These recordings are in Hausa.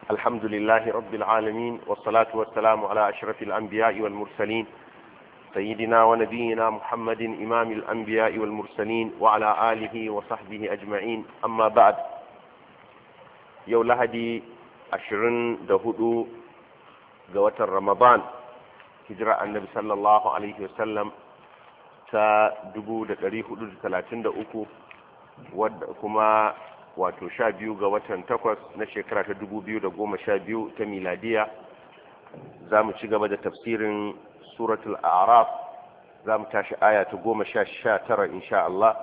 الحمد لله رب العالمين والصلاة والسلام على أشرف الأنبياء والمرسلين سيدنا ونبينا محمد إمام الأنبياء والمرسلين وعلى آله وصحبه أجمعين. أما بعد، يولهدي 24 قوة رمضان هجرة النبي صلى الله عليه وسلم ta 1433 wadda kuma wato 12 ga watan 8 na shekara ta 2012 ta miladiya. za mu ci gaba da tafsirin suratul a'raf. za mu tashi aya ta 19 insha Allah.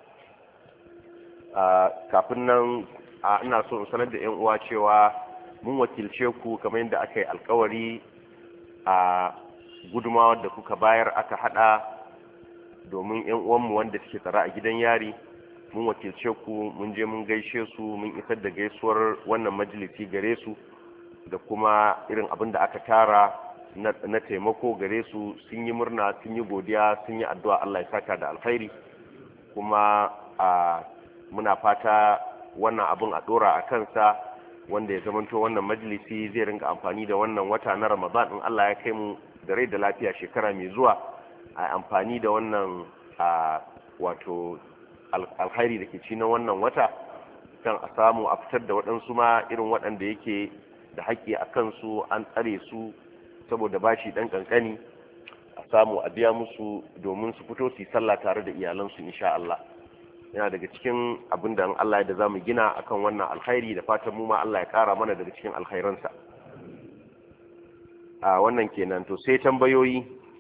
kafin nan ina so in sanar da 'yan uwa cewa mun wakilce ku kamar yadda aka yi alkawari a gudunmawar da kuka bayar aka hada domin 'yan uwanmu wanda suke tsara a gidan yari. mun wakilce ku, mun je mun gaishe su, mun isar da gaisuwar wannan majalisi gare su da kuma irin abin da aka tara na taimako gare su. sun yi murna, sun yi godiya, sun yi addu'a Allah ya saka da alkhairi. kuma muna fata wannan abin a dora a kansa, wanda ya zamanto wannan majalisi zai ringa amfani da wannan wata na Ramadan in Allah ya kai mu da rai da lafiya shekara mai zuwa, a amfani da wannan wato alkhairi da ke ci na wannan wata, kan a samu a fitar da waɗansu ma irin waɗanda yake da haƙƙi a kansu an tsare su saboda bashi ɗan ƙanƙani, a samu a biya musu domin su fito su yi sallah tare da iyalansu insha Allah. yana daga cikin abin da Allah ya da za mu gina akan wannan alkhairi, da fatan mu ma Allah ya ƙara mana daga cikin alkhairansa. Wannan kenan. To sai tambayoyi.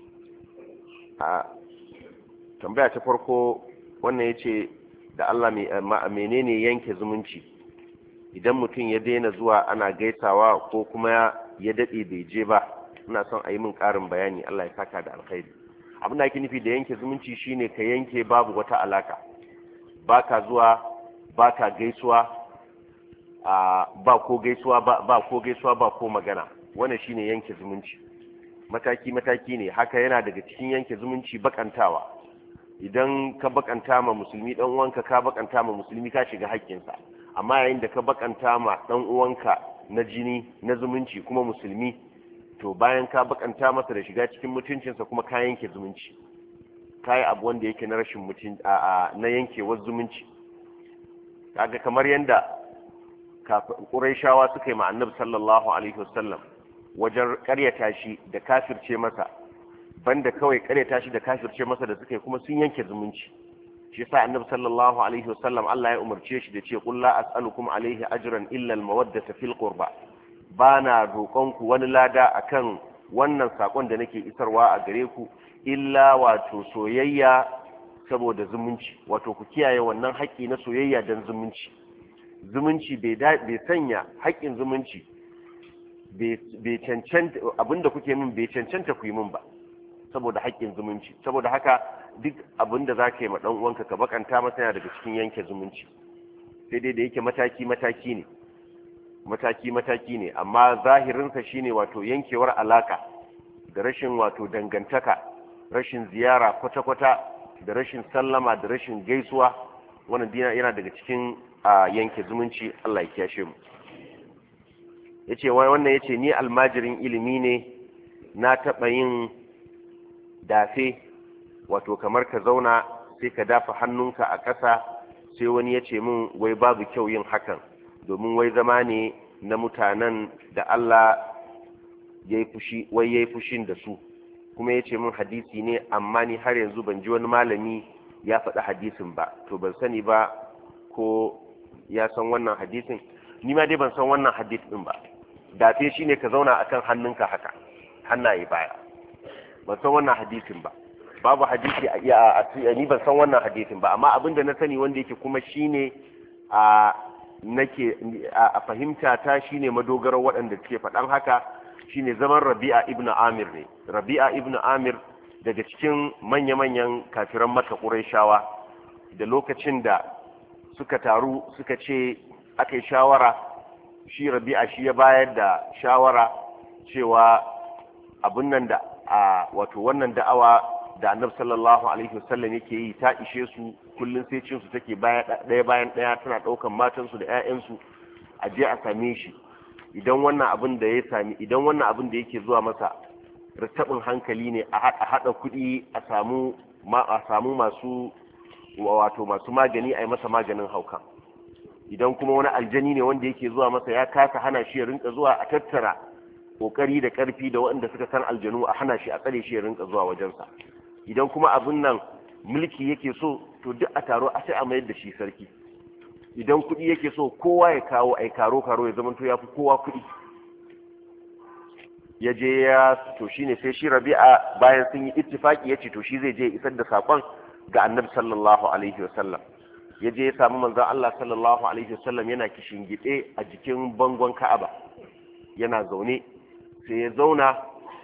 Tambaya ta farko, wannan yace da Allah menene yanke zumunci? idan mutum ya daina zuwa ana gaisawa ko kuma ya dade bai je ba, ina son a yi min karin bayani. Allah ya saka da alkhairi. abin da ake nufi da yanke zumunci shine ka yanke babu wata alaka, baka zuwa, baka gaisuwa, ba ko gaisuwa ba ko magana. wannan shine yanke zumunci. mataki ne haka. yana daga cikin yanke zumunci bakantawa. idan ka bakanta ma musulmi dan uwanka, ka bakanta ma musulmi, ka shiga haƙƙinsa. amma yayin da ka bakanta ma dan uwanka na jini na zumunci kuma musulmi, to bayan ka bakanta masa da shiga cikin mutuncinsa kuma ka yanke zumunci, ka yi abu wanda yake na rashin mutunci, na yankewar zumunci. kaga kamar yanda Qurayshawa suka yi ma Annabi sallallahu alaihi wasallam wajen ƙaryata shi da kafirce masa, banda kawai ƙaryata shi da kafirce masa da suka yi, kuma sun yanke zumunci. shi yasa Annabi sallallahu alaihi wasallam Allah ya umarce shi da ce qul la as'alukum alaihi ajran illa al-mawaddata fil qurba. bana roƙon ku wani lada akan wannan sakon da nake isarwa a gare ku, illa wato soyayya saboda zumunci. wato ku kiyaye wannan haƙƙi na soyayya dan zumunci. zumunci bai sanya haƙƙin zumunci bai cancanta, abinda kuke min bai cancanta ku yi min ba saboda haƙƙin zumunci. saboda haka duk abinda za ka yi ma ɗan uwanka ka bakanta masa yana daga cikin yanke zumunci. sai dai da yake mataki ne, amma zahirinsa shine wato yankewar alaka da rashin wato dangantaka, rashin ziyara kwata-kwata, da rashin sallama, da rashin gaisuwa. wannan dina yana daga cikin yanke zumunci. Allah ya kiyashe mu. wannan yace ni almajirin ilimi ne, na taɓa yin dafe, wato kamar ka zauna sai ka dafa hannunka a ƙasa, sai wani ya ce min wai babu kyau yin hakan, domin wai zama ne na mutanen da Allah ya yi fushin da su. kuma ya ce min hadisi ne, amma ni har yanzu ban ji wani malami ya faɗi hadisin ba. to ban sani ba ko ya san wannan hadisin. ni ma dai ban san wannan hadisin ba. dafe shine ka zauna akan hannunka haka, hannaye baya. ban san wannan hadisin ba. babu hadisi ni ban san wannan hadisin ba. amma abinda na sani wanda yake kuma shine a fahimta ta shine madogarar waɗanda suke faɗan haka, shine zaman Rabi'a ibn Amir ne. Rabi'a ibn Amir daga cikin manya-manyan kafiran Makka Qurayshawa, da lokacin da suka taru suka ce aka yi shawara, shi Rabi'a shi ya bayar da shawara cewa abun nan da wato wannan da'awa da Annabi sallallahu alaihi wasallam yake yi ta ishe su. kullun sai cin su take ɗaya bayan ɗaya, tana ɗaukan matansu da 'ya'yansu a je a same shi idan wannan abin da yake zuwa masa rattabin hankali ne a hada kuɗi a samu masu magani a yi masa maganin hauka. Idan kuma wani aljani ne wanda yake zuwa masa ya kasa hana shi ya rinka zuwa, a tattara kokari da karfi da waɗanda suka san aljanu a hana shi, a tsare shi ya rinka zuwa wajensa. Idan kuma abin nan mulki yake so, to duk a taro a sai a mayar da shi sarki. Idan kuɗi yake so, kowa ya kawo ai karo ya zamanto ya fi kowa kuɗi. Ya je to shine sai shi Rabi'a bayan sun yi ittifaki yace to shi zai je isar da sakon ga Annabi sallallahu alaihi wasallam. Ya je ya samu manzon Allah sallallahu alaihi wasallam yana kishingide a jikin bangon Ka'aba, yana zaune. Sai ya zauna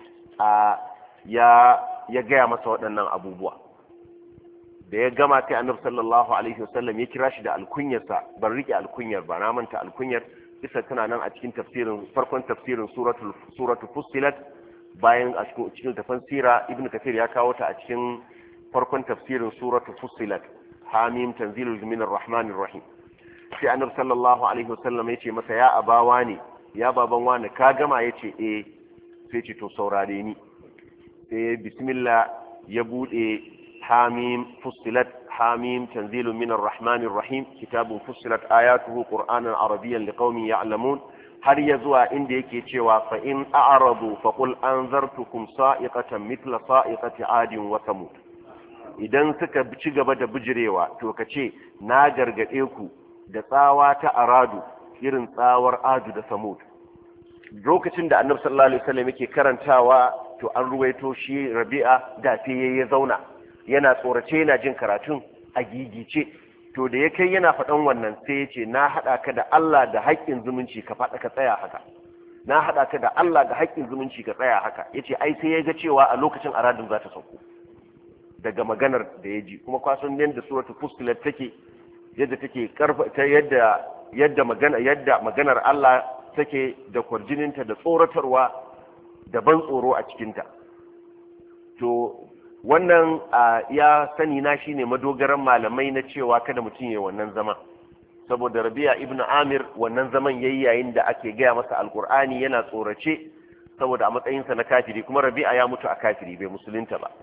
ya gaya masa waɗannan abubuwa. Da ya gama sai Annabi sallallahu alaihi wasallam ya kira shi da alkunyarsa, ban rike alkunyar ba, na manta alkunyar, isa tana nan a cikin farkon tafsirin suratu Fussilat, bayan a cikin tafsira Ibn Kathir ya kawo ta a cikin farkon tafsirin suratu Fussilat, Hamim tanzilul minir rahmanir rahim. Sai Annabi sallallahu alaihi wasallam ya ce masa, ya abawa ne, ya baban wani, ka gama? Ya ce eh. Sai ce to saurare ni. Sai bismillah ya bude Hamim Fussilat, Hamim tanzilun minar rahmanir rahim, kitabun fussilat ayatuhu qur'anan arabiyyan liqaumin ya'lamun, har ya zuwa inda yake cewa fa in a'radu fa qul anzartukum sa'iqatan mithla sa'iqati 'adin wa thamud. Idan suka ci gaba da bijirewa, to kace na gargade ku da tsawa ta aradu irin tsawar adu da samud. Lokacin da Annabi sallallahu alaihi wasallam yake karantawa, to an ruwaito shi Rabi'a da sai ya zauna yana tsorace, yana jin karatun a gigice. To da ya kai yana faɗan wannan, sai ya ce na haɗa ka da Allah da haƙƙin zumunci ka faɗa ka tsaya haka, na haɗa ka da Allah da haƙƙin zumunci ka tsaya haka. Ya ce ai sai ya ga cewa a lokacin aradun za ta sauko daga maganar da ya ji. Kuma kwasan yadda suratul Fussilat take, yadda take ta yadda maganar Allah take da kwarjininta da tsoratarwa da ban tsoro a cikinta. To wannan ya sani na shine madogaran malamai na cewa kada mutum ya wannan zama, saboda Rabi'a ibn Amir wannan zaman yayi yayin da ake gaya masa alkur'ani, yana tsorace saboda a matsayinsa na kafiri, kuma Rabi'a ya mutu a kafiri, bai musulunta ba.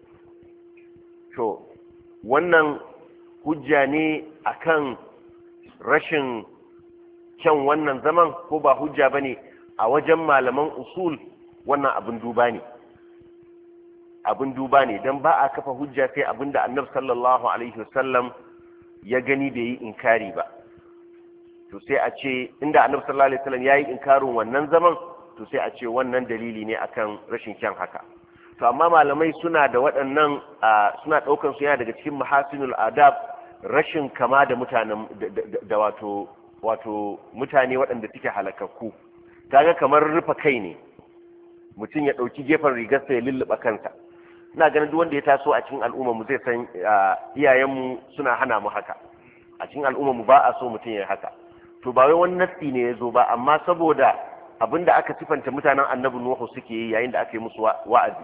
To wannan hujja ne akan rashin kyan wannan zaman, ko ba hujja bane a wajen malaman usul? Wannan abin duba ne, don ba a kafa hujja sai abin da Annabi sallallahu alaihi wasallam ya gani bai yi inkari ba. To sai a ce inda Annabi sallallahu alaihi wasallam ya yi inkarin wannan zaman, to sai a ce wannan dalili ne akan rashin kyan haka. To amma malamai suna da waɗannan suna ɗaukan su yana daga cikin mahasinul adab, rashin kama da mutanen da wato mutane waɗanda suke halakakku. Kaga kamar rufe kai ne, mutum ya ɗauki gefen rigarsa ya lulluɓa kansa. Ina ganin duk wanda ya taso a cikin al'umma mu zai san iyayenmu suna hana mu haka. A cikin al'umma mu ba a so mutum ya haka. To ba wai wani nassi ne ya zo ba, amma saboda abinda aka sifanta mutanen Annabi Nuhu suke yi yayin da aka yi musu wa'azi.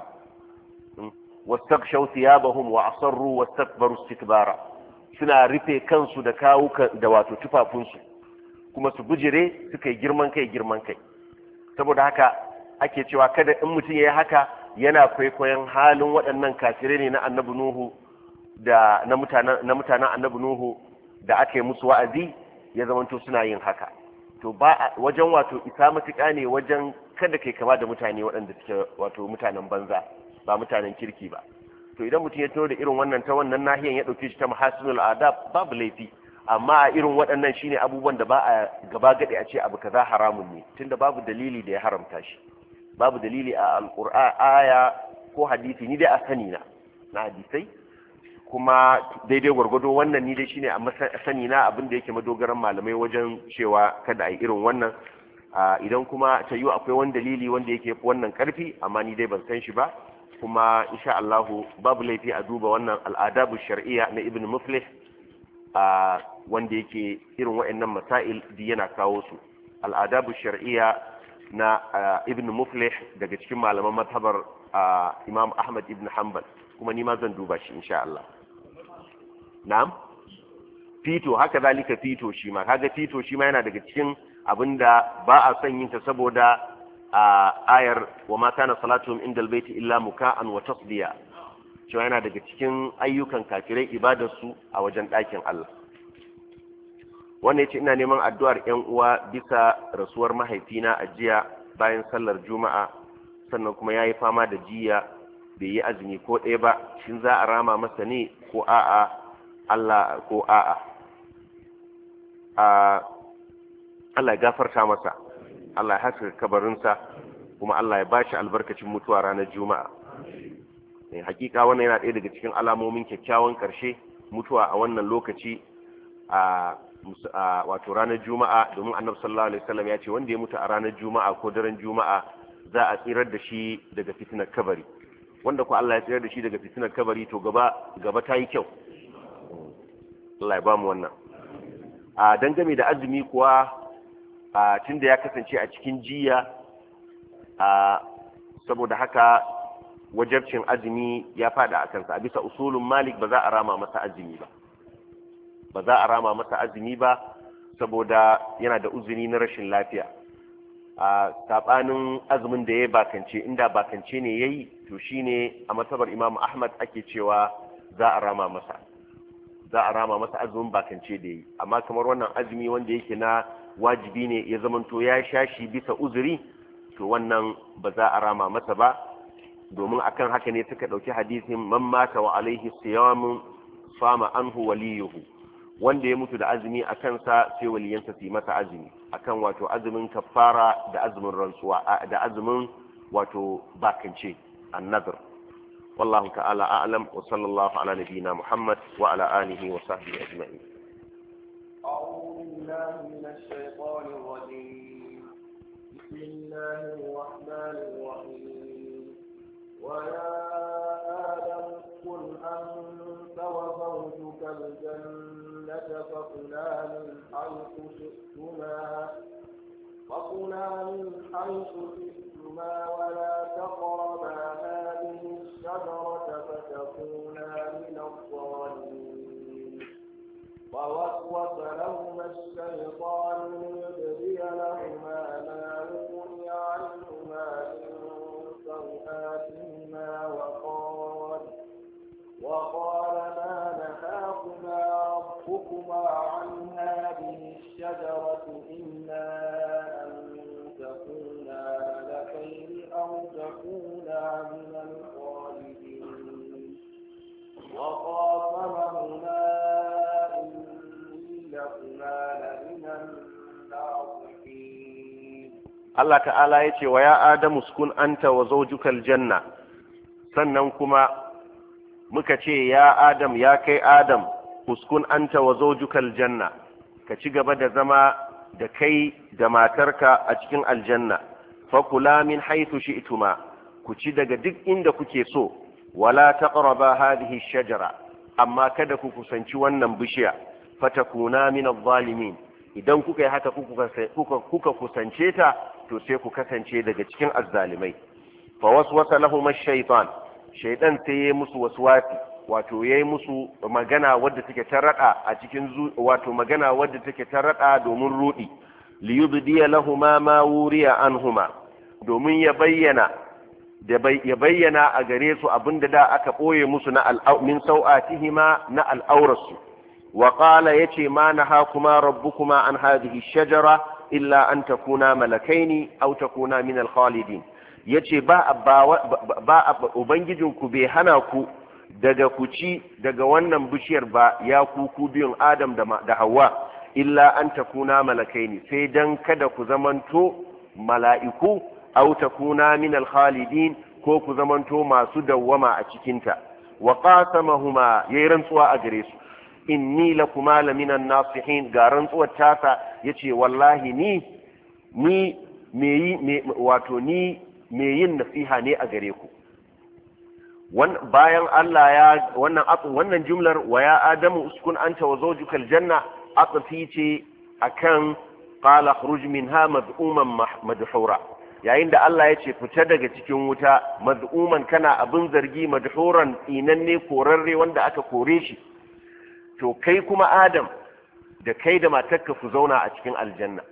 Wastaghshaw thiyabahum wa asarru wastakbaru istikbara. Suna rufe kansu da da wato tufafunsu, kuma su bujire suka yi girman kai. Saboda haka ake cewa kada in mutum ya yi haka yana kwaikwayon halin waɗannan kafirai ne na Annabi Nuhu da na mutanen Annabi Nuhu da aka yi musu wa'azi, ya zamanto suna yin haka. To ba wajen wato isa matuƙa ne wajen kada kai kama da mutane waɗanda suke wato mutanen banza, ba mutanen kirki ba. To idan mutum ya tuno da irin wannan ta wannan nahiyan ya ɗauke shi ta mahasinul adab, babu laifi. Amma a irin waɗannan shine abubuwan da ba a gaba gade a ce abu kaza haramun ne, tunda babu dalili da ya haramta shi. Babu dalili a alƙur'an aya ko hadisi, ni dai a sani na hadisai, kuma daidai gwargwado wannan ni dai shine a sani na abin da yake madogaran malamai wajen cewa kada a yi irin wannan. Idan kuma ta yi akwai wani dalili wanda yake wannan karfi, amma ni dai ban san shi ba. Kuma insha Allah babu laifi a duba wannan al'adabu shar'iyya na Ibn Muflih, wanda yake irin waɗannan masail da yana kawo su. Al'adabu shar'iyya na Ibn Muflih daga cikin malaman mazhabar Imam Ahmad ibn Hanbal, kuma ni ma zan duba shi insha Allah. Na'am, fito haka zalika, fito shi ma kaga fito shi ma yana daga cikin abinda ba a son yin ta saboda a ayar wa ma kana salatuhum indal baiti illa muka'an wa tasdiya, cewa yana daga cikin ayyukan kafirai ibadarsu a wajen ɗakin Allah. Wannan yace ina neman addu'ar ƴan uwa bisa rasuwar mahaifina a jiya bayan sallar juma'a, sannan kuma yayi fama da jiya bai yi azumi ko ɗaya ba, shin za a rama masa ne ko a'a? Allah ko a'a? Allah ya gafarta masa, Allah ya haska kabarinsa, kuma Allah ya bashi albarkacin mutuwa ranar juma'a. Hakika wannan yana ɗaya daga cikin alamomin kyakkyawan ƙarshe, mutuwa a wannan lokaci wato ranar juma'a, domin annabi sallallahu alaihi wasallam ya ce wanda ya mutu a ranar juma'a ko daren juma'a za a tsirar da shi daga fitinar kabari, wanda ko Allah ya tsirar da shi daga fitinar kabari to gaba ta yi kyau. Allah ya ba mu wannan. Dangane da azumi kuwa, tunda ya kasance a cikin jiya, saboda haka wajabcin azumi ya fada a kansa. A bisa usulun Malik ba za a rama masa azumi ba, saboda yana da uzuri na rashin lafiya. Sabanin azumin da ya bakance, inda bakance ne yayi to shine a masabar Imam Ahmad ake cewa za a rama masa azumin bakance da yayi. Amma kamar wannan azumi wanda yake na wajibi ne, ya zamanto ya shashi bisa uzuri, to wannan ba za a rama masa ba, domin akan haka ne suka dauki hadisin man mata wa alaihi siyamun sama anhu waliyuhu, wanda ya mutu da azumi a kansa sai waliyansa su yi masa azumi, akan wato azumin kafara da azumin rantsuwa da azumin wato bakance an-nadr. wallahu ta'ala a'lam, wa sallallahu ala nabiyyina Muhammad wa ala alihi wa sahbihi ajma'in. أعوذ بالله من الشيطان الرجيم. بسم الله الرحمن الرحيم. ويا آدم اسكن أنت وزوجك الجنة فكلا من حيث شئتما ولا تقربا هذه الشجرة فتكونا من الظالمين. ووسوس لهما الشيطان ليبدي لهما ما يغني عنهما من سوآتهما وقال ما نهاكما ربكما عن هذه الشجرة إلا أن تكونا ملكين أو تكونا من الخالدين. وقاسمهما إني لكما لمن الناصحين. Allah ta'ala ya ce wa ya Adamu uskun anta wa zawjukal janna, sannan kuma muka ce ya Adam, ya kai Adam, uskun anta wa zawjukal janna, ka ci gaba da zama da kai da matarka a cikin aljanna. Fakula min haythu shi'tuma, ku ci daga duk inda kuke so. Wala taqraba hadhihi shajara, amma kada ku kusanci wannan bishiya. Fatakuna min adh-dhalimin, idan kuka yi haka kuka kusance ta, to sai ku kasance daga cikin azzalimai. Fa waswasa lahum ash-shaytan, shaytan sai yayi musu waswasi, wato yayi musu magana wadda take tarada a cikin wato magana wadda take tarada domin rudi. Li yubdiya lahumma ma wuriya anhuma, domin ya bayyana a gare su abinda da aka boye musu na min sau'atihima na al'aurarsu. wa qala yace ma nahakuma rabbukuma an hadhihi shajara illa an takuna malakaini aw takuna min al-khalidin. yace ba ubangijinku bai hana ku daga kuci daga wannan bishiyar ba, ya ku biyun Adam da Hawwa, illa an takuna malakaini, sai dan kada ku zamanto mala'iku, aw takuna min al-khalidin, ko ku zamanto masu dawwama a cikinta. wa qasamahuma, yayi rantsuwa a gare su, inni lakuma laminan nasihin, ga rantsuwar tasa yace wallahi ni me yin nasiha ne a gare ku. bayan Allah ya wannan jumlar wa ya adamu uskun anta wa zawjukal janna, atfi ce akan qala khruj minha mad'uman madhura, yayin da Allah ya ce fita daga cikin wuta mad'uman, kana abin zargi, madhuran inanne korarre wanda aka kore shi. to kai kuma Adam da kai da matarka ku zauna a cikin aljanna.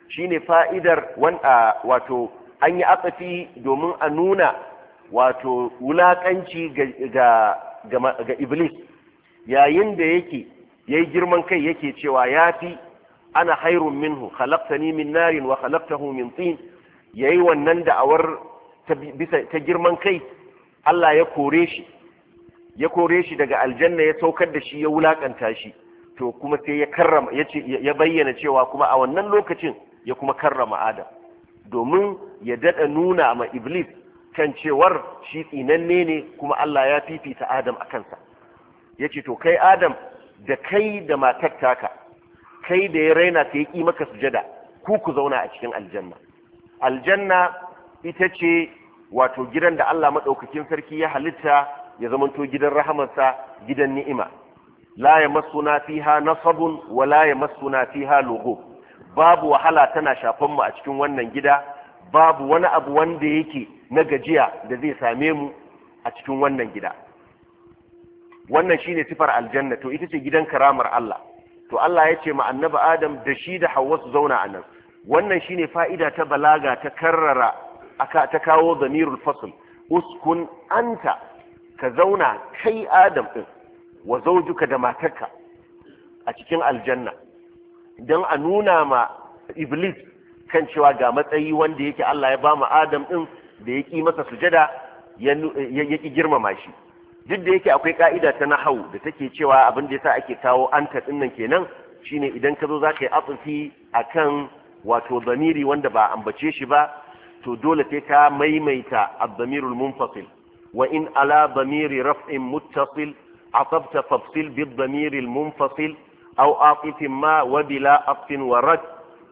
shine fa'idar wato an yi atsafi domin a nuna wato wulakanci ga iblis yayin da yayi girman kai yake cewa yafi ana hairun minhu khalaqtani min narin wa khalaqtahu min tin yayi wannan da'awar ta girman kai. Allah ya kore shi daga aljanna ya saukar da shi ya wulakanta shi, to kuma sai ya karrama ya bayyana cewa kuma a wannan lokacin ya kuma karrama Adam domin ya dada nuna ma iblis kan cewar shi tsinanne ne kuma Allah ya fifita Adam a kansa. Yace to kai Adam da kai da matar taka, kai da ya raina ta yi maka sujada, ku zauna a cikin aljanna. Aljanna ita ce wato gidan da Allah madaukakin sarki ya halitta ya zamanto gidan rahamarsa, gidan ni'ima. La yamassuna fiha nasabun wa la yamassuna fiha lughub. Babu wahala tana shafan mu a cikin wannan gida, babu wani abu wanda yake na gajiya da zai same mu a cikin wannan gida. Wannan shine sifar aljanna, to ita ce gidan karamar Allah. To Allah ya ce ma annabi Adam da shi da Hawwa su zauna a nan. Wannan shine fa'ida ta balaga ta karrara ta kawo damirul fasl. Uskun anta, ka zauna kai Adam din wa zawjuka da matarka a cikin aljanna, don a nuna ma iblis kan cewa ga matsayi wanda yake Allah ya ba mu Adam din da ya ƙi masa sujada ya ƙi girmama shi. Duk da yake akwai ka'ida ta nahau da take cewa abin da yasa ake kawo anta din nan kenan shine idan ka zo za ka yi atsufi akan wato zamiri wanda ba ambace shi ba, to dole sai ka maimaita ad-damirul munfasil. wa in ala damiri raf'in muttasil عطبت فافصل بالضمير المنفصل أو عاطف ما وبلا عطف ورد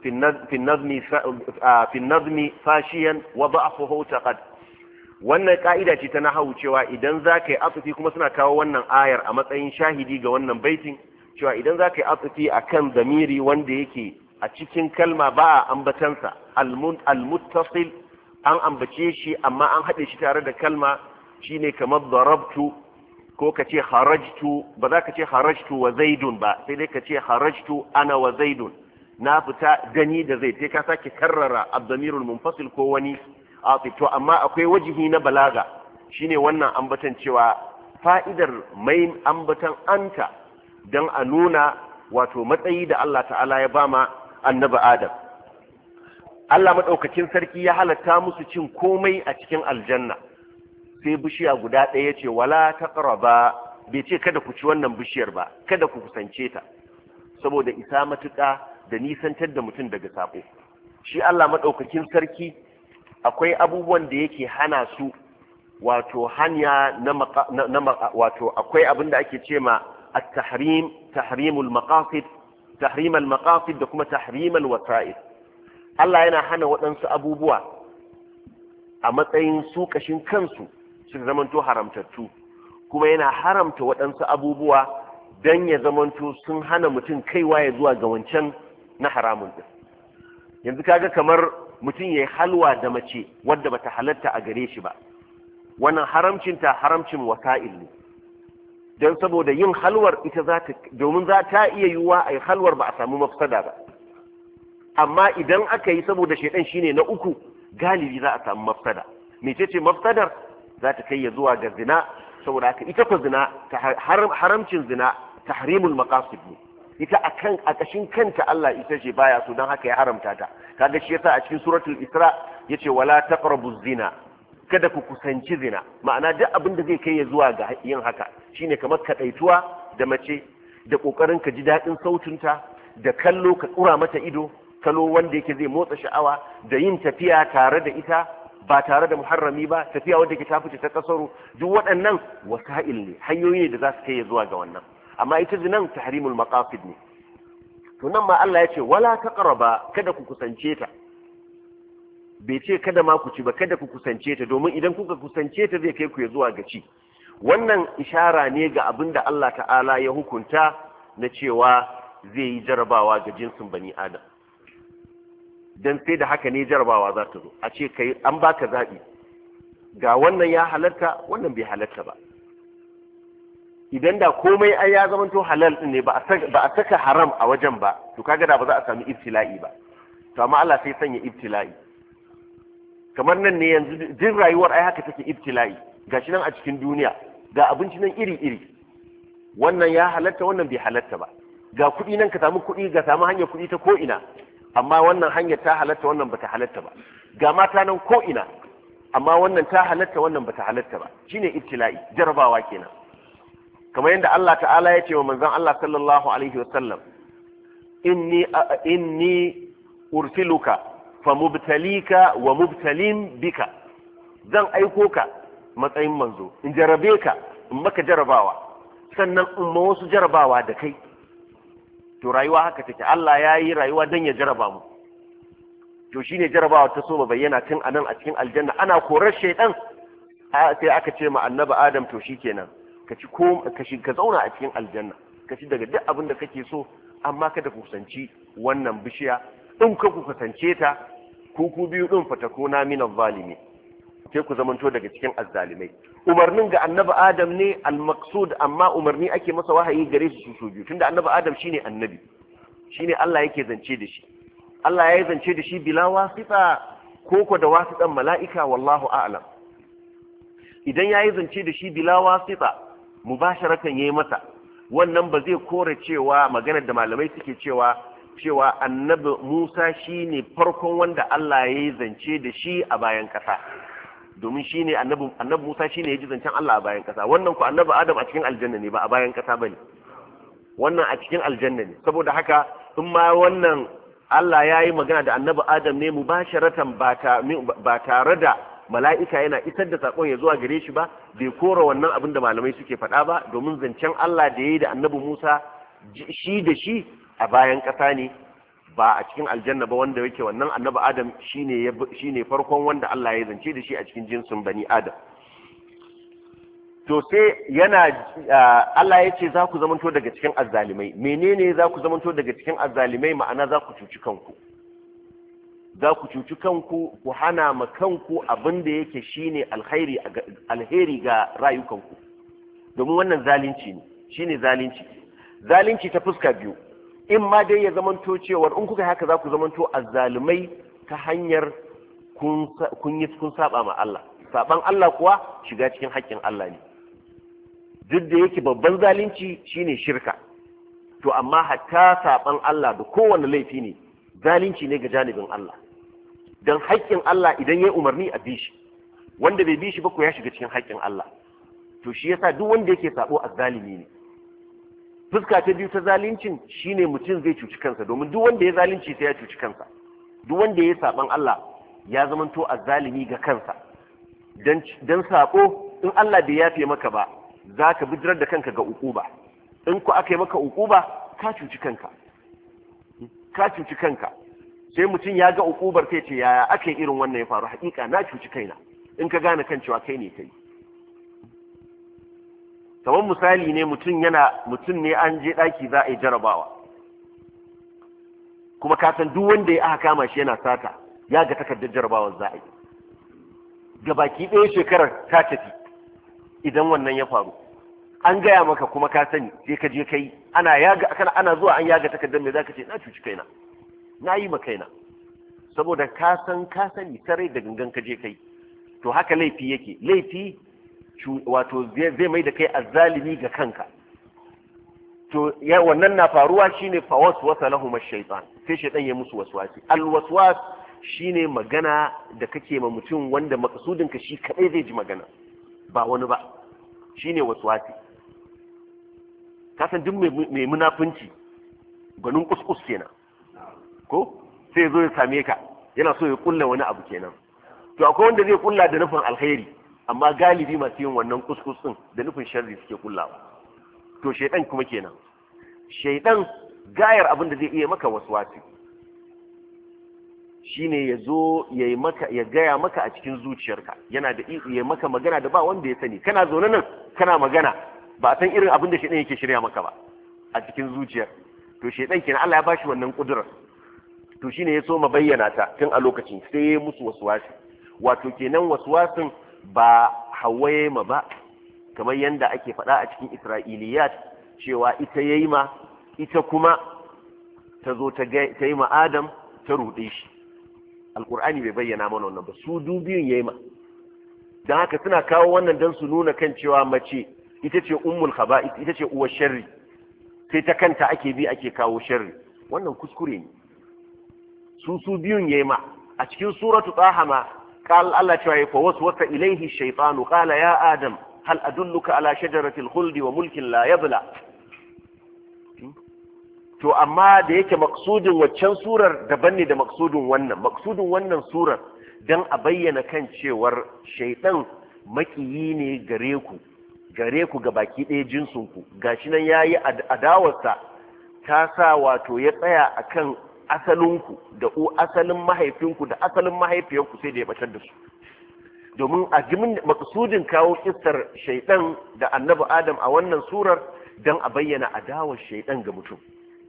في النظم فاشيا وضعفه تقد. wannan ka'ida ce ta nahawu cewa idan za ka yi atufi, kuma suna kawo wannan ayar a matsayin shahidi ga wannan baitin, cewa idan za ka yi atufi a kan zamiri wanda yake a cikin kalma ba a ambatansa, al-muttasil an ambace shi amma an haɗe shi tare da kalma, shine kamar darabtu, ko ka ce harajtu, ba za ka ce harajtu wa zaidun ba, sai dai ka ce harajtu ana wa zaidun, na fita gani da zai, sai ka sake karrara abdamirul munfasil ko wani atif. To amma akwai wajihi na balaga, shine wannan ambatan cewa fa'idar mai ambatan anta dan a nuna wato matsayi da Allah ta'ala ya bama annabi Adam. Allah madaukakin sarki ya halatta musu cin komai a cikin aljanna, sai bishiya guda ɗaya ce wala taqraba, bai ce kada ku ci wannan bishiyar ba, kada ku kusance ta, saboda isa matuƙa da nisantar da mutum daga sabo. Shi Allah madaukakin sarki akwai abubuwan da yake hana su, wato hanya wato akwai abin da ake ce ma at-tahrim, tahrimul maqasid, tahrimal maqasid da kuma tahrimal wasa'id. Allah yana hana waɗansu abubuwa a matsayin su kashin kansu su zamanto haramtattu, kuma yana haramta waɗansu abubuwa don ya zamanto sun hana mutum kaiwa ya zuwa ga wancan na haramun din. Yanzu kaga kamar mutum ya yi halwa da mace wadda bata halatta a gare shi ba, wannan haramcinta haramcin wasa'il ne, don saboda yin halwar ita domin za ta iya yiwuwa a yi halwar ba a samu mafsada ba, amma idan aka yi saboda shaidan shine na uku, galibi za a samu mafsada. mecece mafsadar? za ta kai ya zuwa ga zina, saboda haka ita ko zina haramcin zina tahrimul maqasid ne, ita a kashin kanta Allah ita ce baya so, don haka ya haramta ta. Kaga shi yasa a cikin suratul Isra yace wala taqrabu zina, kada ku kusanci zina, ma'ana duk abin da zai kai ya zuwa ga yin haka shine kamar kadaituwa da mace, da kokarin ka ji dadin sautinta, da kallo ka tsura mata ido, kallo wanda yake zai motsa sha'awa, da yin tafiya tare da ita ba tare da muharrami ba, tafiya wanda ke ta fice ta kasaru, duk waɗannan wasa'il ne, hanyoyi da za su kai ya zuwa ga wannan. Amma ita zinan tahrimul maqasid ne. To nan ma Allah ya ce wala taqraba, kada ku kusance ta, bai ce kada ma ku ci ba, kada ku kusance ta, domin idan kuka kusance ta zai kai ku ya zuwa ga ci. Wannan ishara ne ga abin da Allah ta'ala ya hukunta na cewa zai yi jarabawa ga jinsin bani Adam, dan sai da haka ne jarabawa za ta zo, a ce kai an baka zaɓi, ga wannan ya halatta wannan bai halatta ba. Idan da komai ai ya zamanto halal din ne, ba a saka haram a wajen ba, to kaga da ba za a sami ibtila'i ba. to amma Allah sai sanya ibtila'i kamar nan ne yanzu jin rayuwar ai haka take ibtila'i gashi nan a cikin duniya ga abinci nan iri-iri wannan ya halatta wannan bai halatta ba ga kuɗi nan ka samu kuɗi ga samu hanyar kuɗi ta ko'ina amma wannan hanyar ta halatta wannan bata halatta ba ga mata nan ko'ina amma wannan ta halatta wannan bata halatta ba shine ibtila'i jarabawa kenan kamar yadda Allah ta'ala ya ce wa manzon Allah sallallahu alaihi wasallam inni ursiluka famubtalika wa mubtalin bika zan aiko ka matsayin manzo in jarabe ka in maka jarabawa sannan in ma wasu jarabawa da kai to rayuwa haka take Allah ya yi rayuwa don ya jaraba mu to shine jarabawa ta so bayyana tun anan a cikin aljanna ana korar shaidan sai aka ce ma annabi Adam to shikenan ka zauna a cikin aljanna ka ci daga duk abin da kake so amma kada ku kusanci wannan bishiya in ka ku kusance ta ku biyu din fatakuna min zalimi sai ku zamanto daga cikin azzalimai umarnin ga annabi Adam ne al-maqsud amma umarni ake masa wahayi gare su biyu tunda annabi Adam shine annabi shine Allah yake zance da shi Allah ya zance da shi bila wasita ko da wasitan mala'ika wallahu a'lam idan yayi zance da shi bila wasita mubasharatan yayi masa wannan ba zai kore cewa maganar da malamai suke cewa annabi Musa shine farkon wanda Allah ya yi zance da shi a bayan kasa domin shine annabi Musa shine ya ji zancen Allah a bayan kasa wannan ku annabi Adam a cikin aljanna ne ba a bayan kasa bane wannan a cikin aljanna ne saboda haka in ma wannan Allah ya yi magana da annabi Adam ne mubasharatan ba tare da mala'ika yana isar da sakon ya zuwa gare shi ba bai kora wannan abin da malamai suke faɗa ba domin zancen Allah da ya yi da annabi Musa shi da shi a bayan ƙasa ne ba a cikin aljanna ba wanda yake wannan annabi Adam shine farkon wanda Allah ya zance da shi a cikin jinsin bani Adam to sai Allah ya ce za ku zamanto daga cikin azzalimai menene za ku zamanto daga cikin azzalimai ma'ana za ku cuci kanku za ku cuci kanku ku hana ma kanku abin da yake shine alheri ga rayukanku domin wannan zalunci ne shine zalunci ta fuska biyu in ma dai ya zamanto cewar in kuka haka za ku zamanto azzalumai ta hanyar kun saba ma Allah saban Allah kuwa shiga cikin haƙƙin Allah ne duk da yake babban zalunci shine shirka to amma hatta saban Allah da kowane laifi ne zalunci ne ga janibin Allah dan haƙƙin Allah idan yayi umarni a bi shi wanda bai bi shi ba ko ya shiga cikin haƙƙin Allah to shi yasa duk wanda yake sabo azzalimi ne fuska ta biyu ta zaluncin shine mutum zai cuci kansa domin duk wanda ya zalunci sai ya cuci kansa duk wanda ya saban Allah ya zamanto azzalimi ga kansa dan sabo in Allah bai yafe maka ba zaka bijirar da kanka ga ukuba in ku aka yi maka ukuba ka cuci kanka sai mutum ya ga ukubar sai ce yaya aka yi irin wannan ya faru hakika na cuci kaina in ka gane kan cewa kai ne kai kamar misali ne mutum ne an je daki za a yi jarabawa kuma ka san duk wanda ya aka kama shi yana sata ya ga takardar jarabawar za a yi gabaki ɗaya shekarar ta tafi idan wannan ya faru an gaya maka kuma ka sani sai ka je kai ana zuwa an yaga takardar mai zaka ce na cuci kaina na yi ma kaina saboda ka sani sarai da gangan ka je kai to haka laifi yake laifi wato zai mai da kai azzalimi ga kanka to wannan na faruwa shine fa waswasa lahum ash-shaytan sai shaytan ya musu waswasi al-waswas shine magana da kake ma mutum wanda makasudin ka shi kadai zai ji magana ba wani ba shine waswasi ka san duk mai munafunci gwanin kuskus kenan ko sai zo ya same ka yana so ya kulla wani abu kenan to akwai wanda zai kulla da nufin alkhairi amma galibi masu yin wannan kuskus din da nufin sharri suke kullawa to shaytan kuma kenan shaytan gayar abin da zai iya maka waswasi shine ya zo ya gaya maka a cikin zuciyarka yana da ya maka magana da ba wanda ya sani kana zaune nan kana magana ba san irin abin da shaytan yake shirya maka ba a cikin zuciyar to shaytan kenan Allah ya bashi wannan kudurar to shine ya so ma bayyana ta tun a lokacin sai ya musu waswasi wato kenan waswasin ba hawaye ma ba kamar yanda ake faɗa a cikin Isra'iliyat cewa ita yayi ma ita kuma ta zo ta yi ma Adam ta ruɗe shi. Alƙur'ani bai bayyana mana wannan ba, su dubiyun yayi ma. Dan haka suna kawo wannan dan su nuna kan cewa mace ita ce ummul khaba'is, ita ce uwar sharri, sai ta kanta ake bi ake kawo sharri. Wannan kuskure ne. Su biyun yayi ma. A cikin suratu Taha ma قال الله تعالى فوسوس إليه الشيطان قال يا آدم هل أدلك على شجرة الخلد وملك لا يبلى. to amma da yake maksudin waccan surar daban ne da maksudin wannan surar dan a bayyana kan cewar shaitan makiyi ne gare ku ga baki ɗaya jinsinku, gashi nan yayi adawarsa ta sa wato ya tsaya akan asalinku da asalin mahaifinku da asalin mahaifiyarku sai da ya batar da su. Domin a jimin maksudin kawo kissar shaitan da annabi Adam a wannan surar dan a bayyana adawar shaitan ga mutum.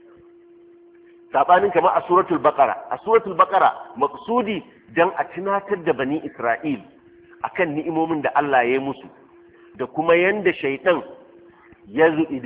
Sabanin kamar a suratul baqara maksudi dan a tunatar da bani Isra'il akan ni'imomin da Allah ya yi musu da kuma yanda shaitan ya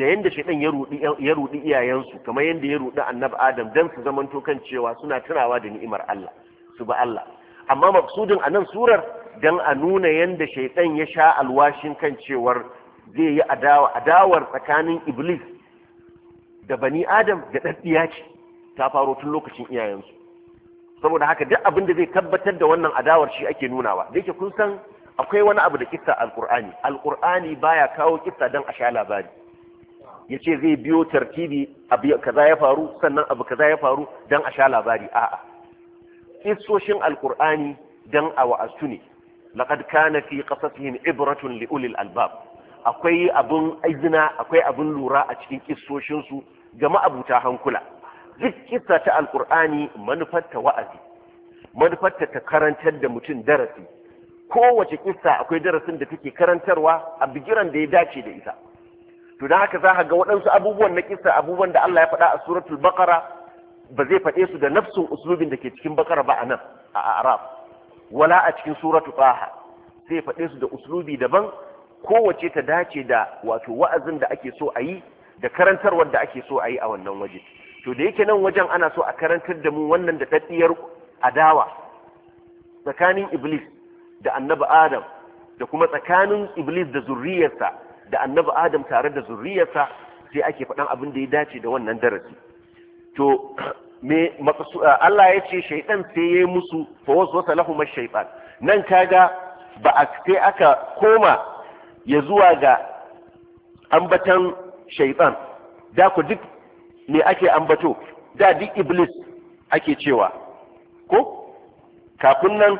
rudi iyayensu kamar yanda ya rudi annabi Adam dan su zamanto kan cewa suna tunawa da ni'imar Allah su ba Allah. Amma maksudin a nan surar dan a nuna yanda shaitan ya sha alwashin kan cewar zai yi adawar tsakanin Iblis da bani Adam da daddiya ce ta faro tun lokacin iyayensu. Saboda haka duk abin da zai tabbatar da wannan adawar shi ake nunawa. Da yake kun san akwai wani abu da kissa alqur'ani baya kawo kissa dan a sha labari, yace zai biyo tartibi abu kaza ya faru sannan abu kaza ya faru dan a sha labari. A'a, kissoshin alqur'ani dan a wa'azu ne. Laqad kana fi qasasihim ibratun li ulil albab. Akwai abun izina, akwai abun lura a cikin kissoshin su ga ma'abuta hankula. Duk kissa ta alqur'ani manufarta wa'azi, manufarta ta karantar da mutum darasi. Kowace kissa akwai darasin da take karantarwa a bigiran da ya dace da ita. To dan haka za ka ga waɗansu abubuwan na kissa, abubuwan da Allah ya faɗa a suratul baqara ba zai faɗe su da nafsin uslubin da ke cikin baqara ba anan a arab, wala a cikin suratul taha sai faɗe su da uslubi daban, kowace ta dace da wato wa'azin da ake so a yi da karantarwar da ake so a yi a wannan waje. To da yake nan wajen ana so a karantar da mu wannan da daddiyar adawa tsakanin Iblis da annabi Adam da kuma tsakanin Iblis da zurriyarsa da annabi Adam tare da zurriyarsa, sai ake faɗan abin da ya dace da wannan darasi. To Allah ya ce shaitan sai ya yi musu fa waswasa lahum ash-shaytan. Nan kaga ba a sai aka koma ya zuwa ga ambatan shaitan. Da ku duk me ake ambato? Da duk Iblis ake cewa ko kafin nan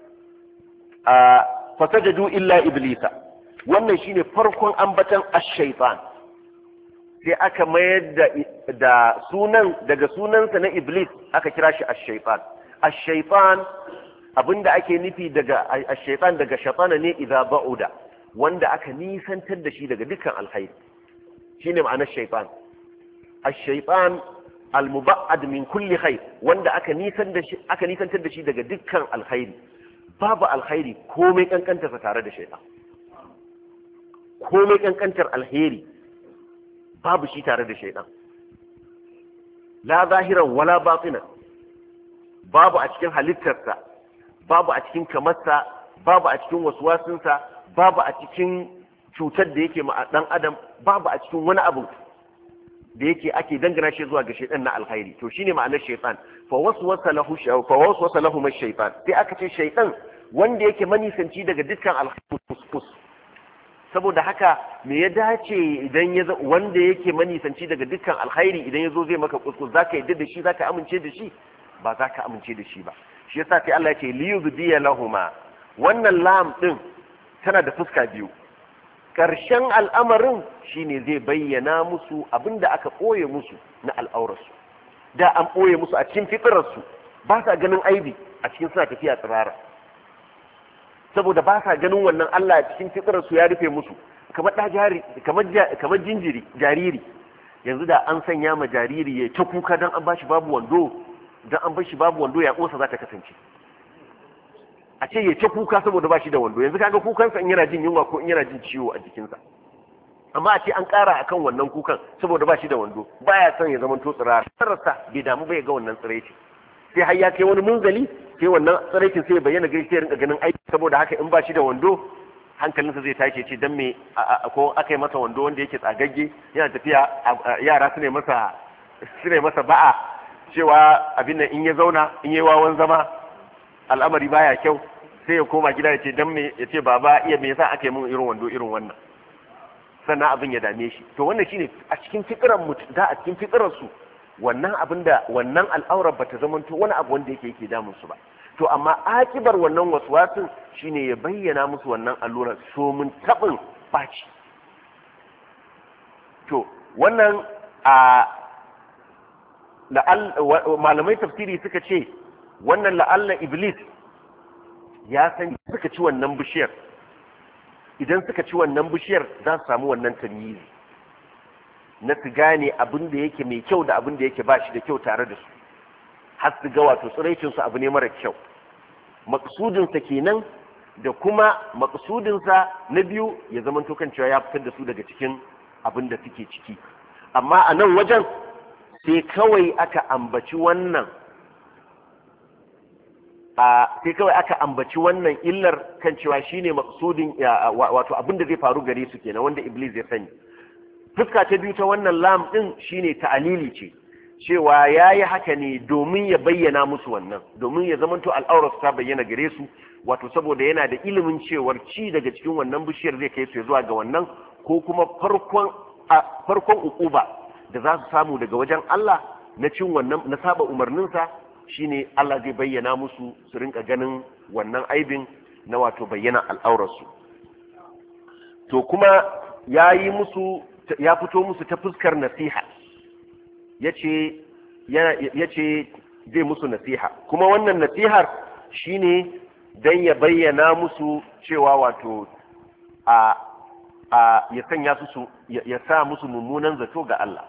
fasajadu illa iblisa. Wannan shine farkon ambatan ash-shaytan. Sai aka mayar da sunan daga sunansa na Iblis aka kira shi ash-shaytan. Ash-shaytan abinda ake nufi daga ash-shaytan daga shaytana ne idza ba'uda, wanda aka nisantar da shi daga dukkan alkhairi. Shine ma'anar shaytan. Ash-shaytan al-muba'ad min kulli khair, wanda aka nisantar da shi daga dukkan alkhairi. Babu alkhairi komai kankantarsa tare da shaitan, komai kankantar alheri babu shi tare da shaitan, la zahiran wala batinan, babu a cikin halittarsa, babu a cikin kamarsa, babu a cikin waswasinsa, babu a cikin cutar da yake ma dan adam, babu a cikin wani abu da yake ake dangana shi zuwa ga shaitan na alkhairi. To shine ma'anar shaitan. Fa waswasa lahu ash-shaytan. Sai aka ce shaitan wanda yake manisanci daga dukkan alkhairi. Saboda haka me ya dace idan ya wanda yake manisanci daga dukkan alkhairi idan yazo zai maka kuskus zaka yadda da shi, zaka amince da shi? Ba zaka amince da shi ba. Shi yasa sai Allah ya ce liyubdiya lahuma. Wannan lam din tana da fuska biyu. Ƙarshen al'amarin shine zai bayyana musu abinda aka ɓoye musu na al'aurarsu. Da an ɓoye musu a cikin fitirarsu, ba sa ganin aibi a cikin suna tafiya tsirara. Saboda ba sa ganin wannan Allah a cikin fitirarsu ya rufe musu, kamar jinjiri, jariri. Yanzu da an sanya ma jariri ya ta kuka don an bashi babu wando, ya ƙosa za ta kasance. A ce ya ce kuka saboda ba shi da wando, yanzu kaga kukansa in yana jin yunwa ko in yana jin ciwo a jikinsa. Amma a ce an ƙara akan wannan kukan saboda ba shi da wando, baya son ya zama to tsirara. Sararsa bai damu ba ya ga wannan tsiraici. sai har ya kai wani munzali sai wannan tsiraikin sai bayyana gari sai rinka ganin aiki saboda haka in ba shi da wando hankalinsa zai tashi ce dan me ko aka yi masa wando wanda yake tsagagge yana tafiya yara su ne masa ba'a cewa abin nan in ya zauna in yi wawan zama al'amari baya kyau sai ya koma gida ya ce dan me ya ce baba me yasa aka yi mun irin wando irin wannan sannan abin ya dame shi to wannan shine a cikin fitran mutum da a cikin fitran su wannan abin da wannan al'aurar bata zamanto wani abu wanda yake damun su ba to amma akibar wannan waswasin shine ya bayyana musu wannan allurar so mun tabin baci to wannan malamai tafsiri suka ce wannan la'alla iblis ya san suka ci wannan bishiyar idan suka ci wannan bishiyar za su samu wannan tamyizi na su gane abin da yake mai kyau da abin da yake ba shi da kyau tare da su har su ga wato tsiraicinsu abu ne mara kyau maƙasudinsa kenan da kuma maƙasudinsa na biyu ya zama kan cewa ya fitar da su daga cikin abin da suke ciki amma a nan wajen sai kawai aka ambaci wannan illar kan cewa shine maƙasudin wato abin da zai faru gare su kenan wanda iblis ya sani fuska ta biyu ta wannan lam din shine ta'alili ce cewa yayi haka ne domin ya bayyana musu wannan domin ya zamanto al'aurar ta bayyana gare su wato saboda yana da ilimin cewar ci daga cikin wannan bishiyar zai kai su zuwa ga wannan ko kuma farkon ukuba da za su samu daga wajen Allah na cin wannan na saba umarninsa shine Allah zai bayyana musu su rinka ganin wannan aibin na wato bayyana al'aurarsu to kuma ya fito musu ta fuskar nasiha yace zai musu nasiha kuma wannan nasihar shine dan ya bayyana musu cewa wato ya sanya su ya sa musu mummunan zato ga Allah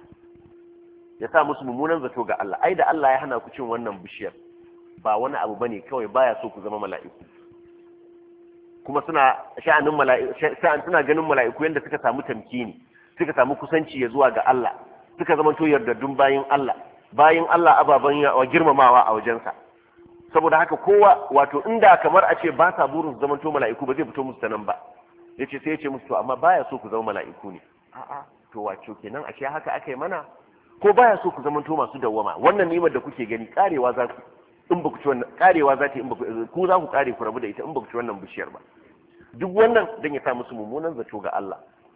ai da Allah ya hana ku cin wannan bishiyar ba wani abu bane kawai baya so ku zama mala'iku kuma suna sha'anin mala'iku suna ganin mala'iku yanda suka samu tamkini suka samu kusanci ya zuwa ga Allah suka zama to yardaddun bayin Allah ababan wa girmamawa a wajensa saboda haka kowa wato inda kamar a ce ba sa burin su zama to mala'iku ba zai fito musu ta nan ba yace sai yace musu to amma baya so ku zama mala'iku ne a'a to wato kenan ashe haka akai mana ko baya so ku zama to masu dawwama wannan ni'imar da kuke gani karewa za ku in ba ku ci wannan karewa za ta in ba ku za ku kare ku rabu da ita in ba ku ci wannan bishiyar ba duk wannan dan ya sa musu mummunan zato ga Allah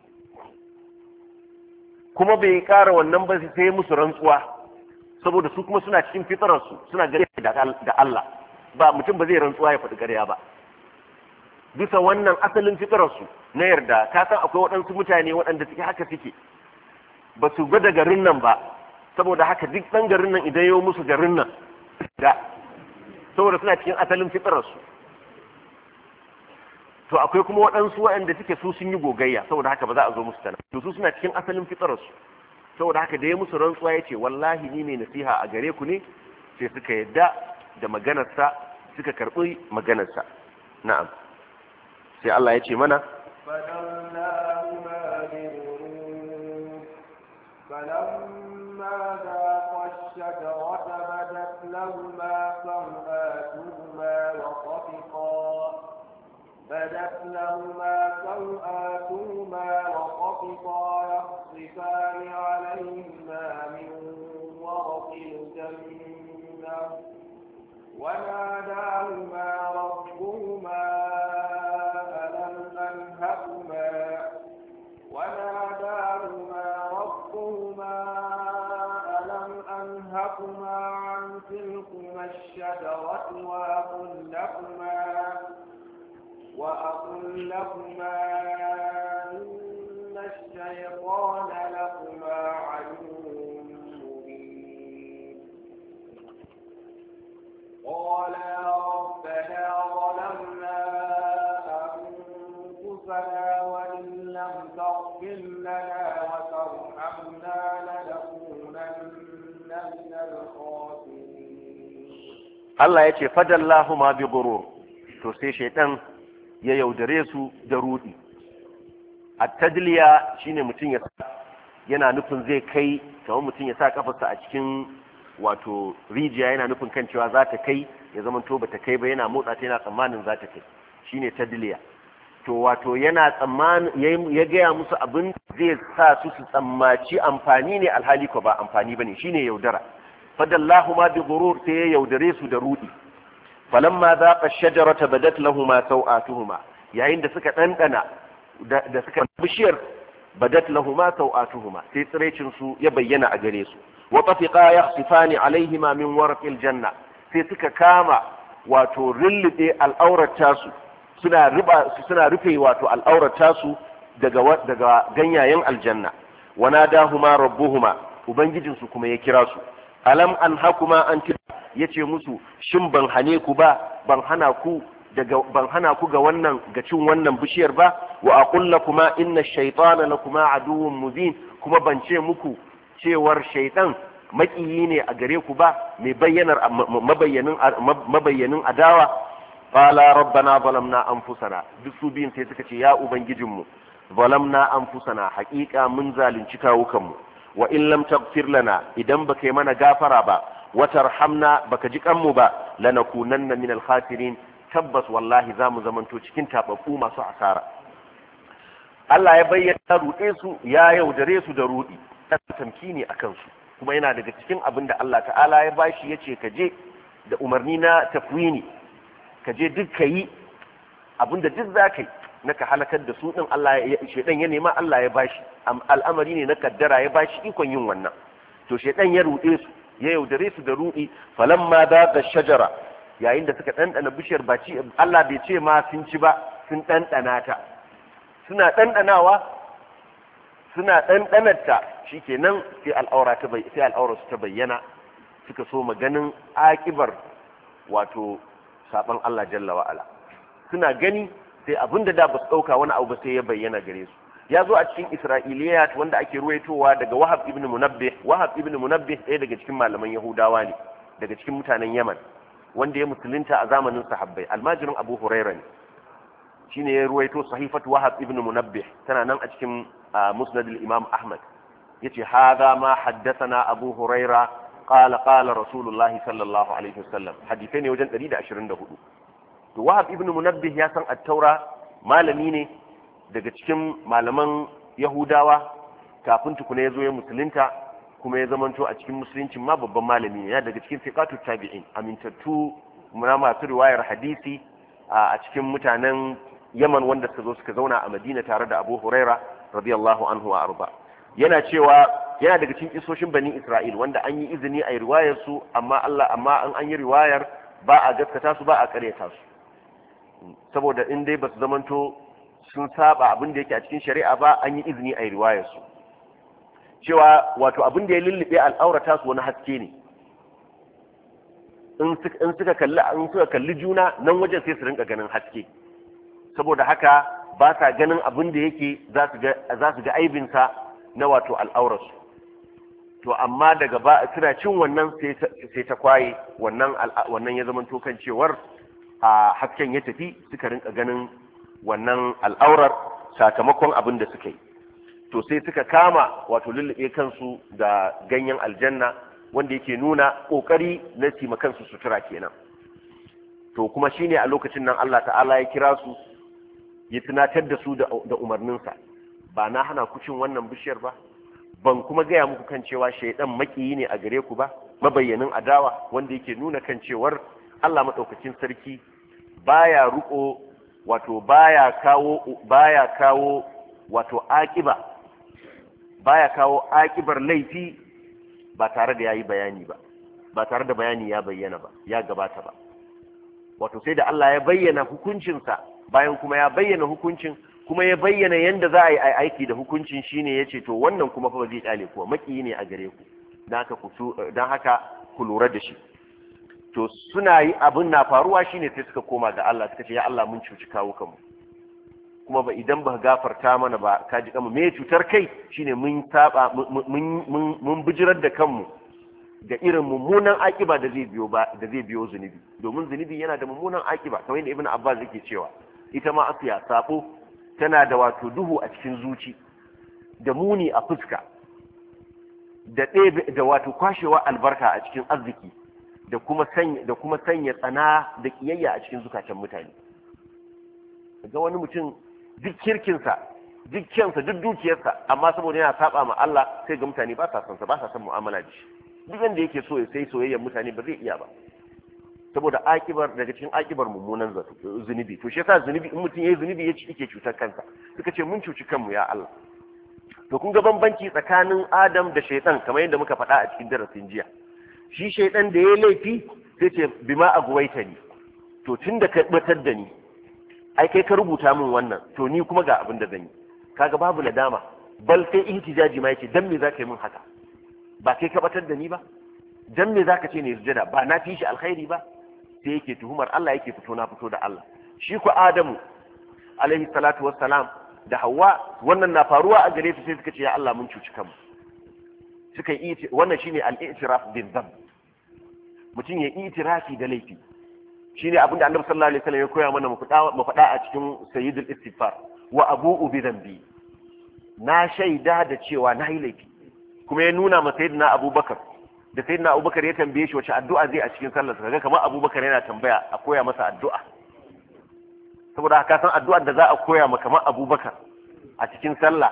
kuma bai kara wannan ba sai musu rantsuwa saboda su kuma suna cikin fitararsu suna gare da Allah ba mutum ba zai rantsuwa ya faɗi ƙarya ba bisa wannan asalin fitararsu na yarda ka san akwai waɗansu mutane waɗanda suke haka suke ba su gwada garin nan ba saboda haka duk ɗan garin nan idan yau musu garin nan da saboda suna cikin asalin fitararsu to akwai kuma waɗansu waɗanda suke su sun yi gogayya saboda haka ba za a zo musu tana to su suna cikin asalin fitararsu saboda haka da ya musu rantsuwa ya ce wallahi ni mai nasiha a gare ku ne sai suka yadda da maganarsa suka karɓi maganarsa na'am sai Allah ya ce mana فلما ذاقا الشجرة بدت لهما سوآتهما وطفقا يخصفان عليهما من ورق الجنة وناداهما ربهما ألم أنهكما عن تلكما الشجرة وأقل لكما إن الشيطان لكما عدو مبين قالا ربنا ظلمنا أنفسنا وإن لم تغفر لنا وترحمنا لنكونن من الخاسرين الله يتي فدلاهما بغرور to sai shaitan ya yaudare su da rudi at-tadliya shine mutum yana nufin zai kai kamar mutum ya sa kafarsa a cikin wato rijiya yana nufin kan cewa za ta kai ya zama to bata kai ba yana motsa ta yana tsammanin za ta kai shine tadliya to wato yana tsammanin ya gaya musu abin zai sa su tsammaci amfani ne alhali ko ba amfani bane shine yaudara fadallahu ma bi ghurur sai ya yaudare su da rudi falamma zaqa ash-shajarata badat lahumu sawatuhuma yayin da suka dandana da suka bishiyar badat lahumu sawatuhuma sai tsirecin su ya bayyana a gare su wa tafiqa yakhsifani alaihima min warqil janna sai suka kama wato rillibe al'aurata su suna rufe wato al'aurata su daga ganyayen aljanna wa nadahuma rabbuhuma ubangijin su kuma ya kira su alam anhakuma an yace musu shin ban hane ku ba ban hana ku ga wannan ga cin wannan bishiyar ba wa aqul lakuma inna ash-shaytana lakuma aduwwun mubin kuma ban ce muku cewar shaytan makiyi ne a gare ku ba mai mabayyanin adawa qala rabbana zalamna anfusana duk su biyun sai suka ce ya ubangijinmu zalamna anfusana haƙiƙa mun zalunci kawukanmu wa in lam taghfir lana idan baka yi mana gafara ba wa tarhamna baka ji kanmu ba lanakunanna minal khasirin tabbas wallahi zamu zamanto cikin tababbu masu asara Allah ya bayyana ruɗe su ya yaudare su da ruɗi tamkini akan su kuma yana daga cikin abin da Allah ta'ala ya bashi yace ka je da umarni na tafwini ka je duk kayi abin da duk zaka yi naka halakar da su din Allah ya shedan ya nema Allah ya bashi al'amari ne na kaddara ya bashi ikon yin wannan to shedan ya ruɗe su ya yaudare su da ruɗi falamma da shajara yayin da suka dandana bishiyar baci Allah bai ce ma sun ci ba sun dandana ta suna dandanawa suna dandanarta shikenan sai al'aura su ta bayyana suka so maganin akibar wato saban Allah jalla wa ala suna gani sai abinda da ba su dauka wani abu ba sai ya bayyana gare su ya zo a cikin Isra'iliyat wanda ake ruwaitowa daga Wahab ibn Munabbih ɗaya daga cikin malaman Yahudawa ne daga cikin mutanen Yaman wanda ya musulunta a zamanin sahabbai almajirin Abu Huraira ne shine ya ruwaito sahifatu Wahab ibn Munabbih tana nan a cikin Musnad al-Imam Ahmad yace hadha ma haddathana Abu Huraira qala Rasulullahi sallallahu alaihi wasallam hadithai ne wajen 124 to Wahab ibn Munabbih ya san at-Taura malami ne daga cikin malaman Yahudawa kafin tukuna ya zo ya musulunta kuma ya zamanto a cikin musuluncin ma babban malami ne ya daga cikin fiqatu tabi'in amintattu muna masu riwayar hadisi a cikin mutanen Yaman wanda suka zauna a Madina tare da Abu Huraira radiyallahu anhu wa arba yana cewa yana daga cikin isoshin bani Isra'il wanda an yi izini a riwayar su amma an yi riwayar ba a gaskata su ba a karyata su saboda in dai ba su zamanto sun saba abin da yake a cikin shari'a ba an yi izini a riwayar su cewa wato abin da ya lullube al'aurata su wani haske ne in suka kalli juna nan wajen sai su rinka ganin haske saboda haka ba sa ganin abin da yake za su ga aibinsa na wato al'aurarsu to amma daga ba suna cin wannan sai ta kwaye wannan ya zama kan cewar a hasken ya tafi suka rinka ganin wannan al'aurar sakamakon abin da suka yi to sai suka kama wato lullube kansu da ganyen aljanna wanda yake nuna kokari na tima kansu sutura kenan to kuma shine a lokacin nan Allah ta'ala ya kira su ya tunatar da su da umarninsa ba na hana ku cin wannan bishiyar ba ban kuma gaya muku kan cewa shaidan makiyi ne a gare ku ba mabayyanin adawa wanda yake nuna kan cewar Allah madaukakin sarki baya ruko wato baya kawo wato akiba baya kawo akibar laifi ba tare da yayi bayani ba tare da bayani ya bayyana ba ya gabata ba wato sai da Allah ya bayyana hukuncinsa bayan kuma ya bayyana hukuncin kuma ya bayyana yanda za a yi aiki da hukuncin shine yace to wannan kuma fa ba zai kyale ku makiyi ne a gare ku dan haka ku lura da shi to suna yi abin na faruwa shine sai suka koma ga Allah suka ce ya Allah mun cuci kawo kanmu kuma ba idan ba gafarta mana ba ka ji kanmu me cutar kai shine mun saba mun bijirar da kanmu da irin mummunan akiba da zai biyo zunubi domin zunubi yana da mummunan akiba kamar yadda Ibn Abbas yake cewa ita ma asiya sabo tana da wato duhu a cikin zuci da muni a fuska da da wato kwashewa albarka a cikin arziki da kuma sanya tsana da kiyayya a cikin zukatan mutane. Ga wani mutum duk kirkinsa duk kyansa duk dukiyarsa amma saboda yana saba ma Allah sai ga mutane ba sa son sa, ba sa son mu'amala da shi. Duk wanda yake so ya sai soyayyar mutane ba zai iya ba, saboda daga cikin akibar mummunan zunubi. To shi yasa zunubi, in mutum yayi zunubi yake cutar kansa. Suka ce mun cuci kanmu ya Allah. To kun ga bambanci tsakanin Adam da shaytan kamar yadda muka faɗa a cikin darasin jiya. Shi shaytan da yayi laifi sai ce bima agwaitani, to tunda ka batar da ni ai kai ka rubuta min wannan, to ni kuma ga abin da zan yi. Kaga babu nadama, bal sai ihtijaji ma yake, dan me zaka yi min haka? Ba kai ka batar da ni ba? Dan me zaka ce ne sujada? Ba na fi shi alkhairi ba? Sai yake tuhumar Allah, yake fito na fito da Allah. Shi ku Adamu alaihi salatu wassalam da Hawwa, wannan na faruwa a gare su sai suka ce ya Allah mun cuci kanmu. Suka yi wannan shine al-i'tiraf bin dhanb. Mutum ya itirafi da laifi. Shine abin da Annabi sallallahu alaihi wasallam ya koya mana mu faɗa a cikin sayyidul istighfar, wa abu'u bi dhanbi. Na shaida da cewa na yi laifi. Kuma ya nuna ma sayyidina Abubakar, da sayyidina Abubakar ya tambaye shi wace addu'a zai a cikin sallar, kaga kamar Abubakar yana tambaya a koya masa addu'a. Saboda haka san addu'ar da za a koya maka kamar Abubakar a cikin sallah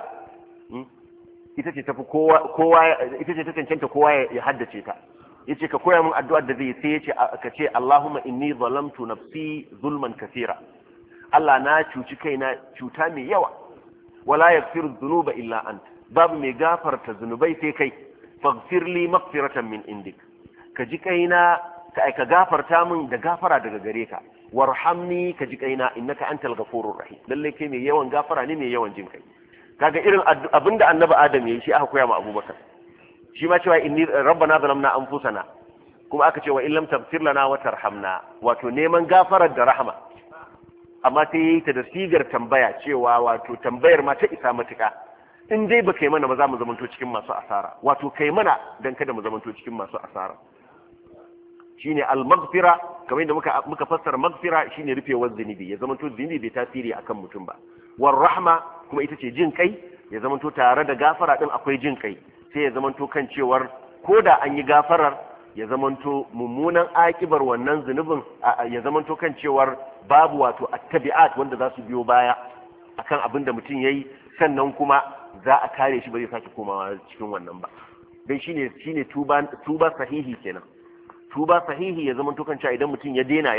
ita ce tafi kowa ita ce ta cancanta kowa ya haddace ta. Yace ka koya min addu'ar da zai, sai yace ka ce Allahumma inni zalamtu nafsi zulman kaseera. Allah na cuci kaina cuta mai yawa. Wala yaghfiru dhunuba illa anta. Babu mai gafarta zunubai sai kai. Faghfir li maghfiratan min indik. Ka ji kaina ka gafarta min da gafara daga gare ka. Warhamni, ka ji kaina innaka antal ghafurur rahim. Lalle kai mai yawan gafara ne, mai yawan jin kai. Kaga irin abinda annabi Adam yayi shi aka koya ma Abubakar. Shi ma cewa inni rabbana zalamna anfusana, kuma aka ce wa illam taghfir lana wa tarhamna, wato neman gafarar da rahama. Amma sai yayi ta da sigar tambaya, cewa wato tambayar ma ta isa matuka. In dai ba kai mana ba za mu zamanto cikin masu asara, wato kai mana dan kada mu zamanto cikin masu asara. Shine al-maghfira, kamar yadda muka fassara maghfira shine rufewar zunubi, ya zamanto zunubi bai tasiri akan mutum ba. War rahma kuma ita ce jin kai, ya zamanto tare da gafara din akwai jin kai, sai ya zamanto kan cewar ko da an yi gafarar ya zamanto mummunan akibar wannan zunubin ya zamanto kan cewar babu wato attabi'at wanda za su biyo baya akan abin da mutum yayi, sannan kuma za a kare shi ba zai sake komawa cikin wannan ba. Dai shine tuba sahihi kenan. Tuba sahihi ya zamanto kan cewa idan mutum ya dena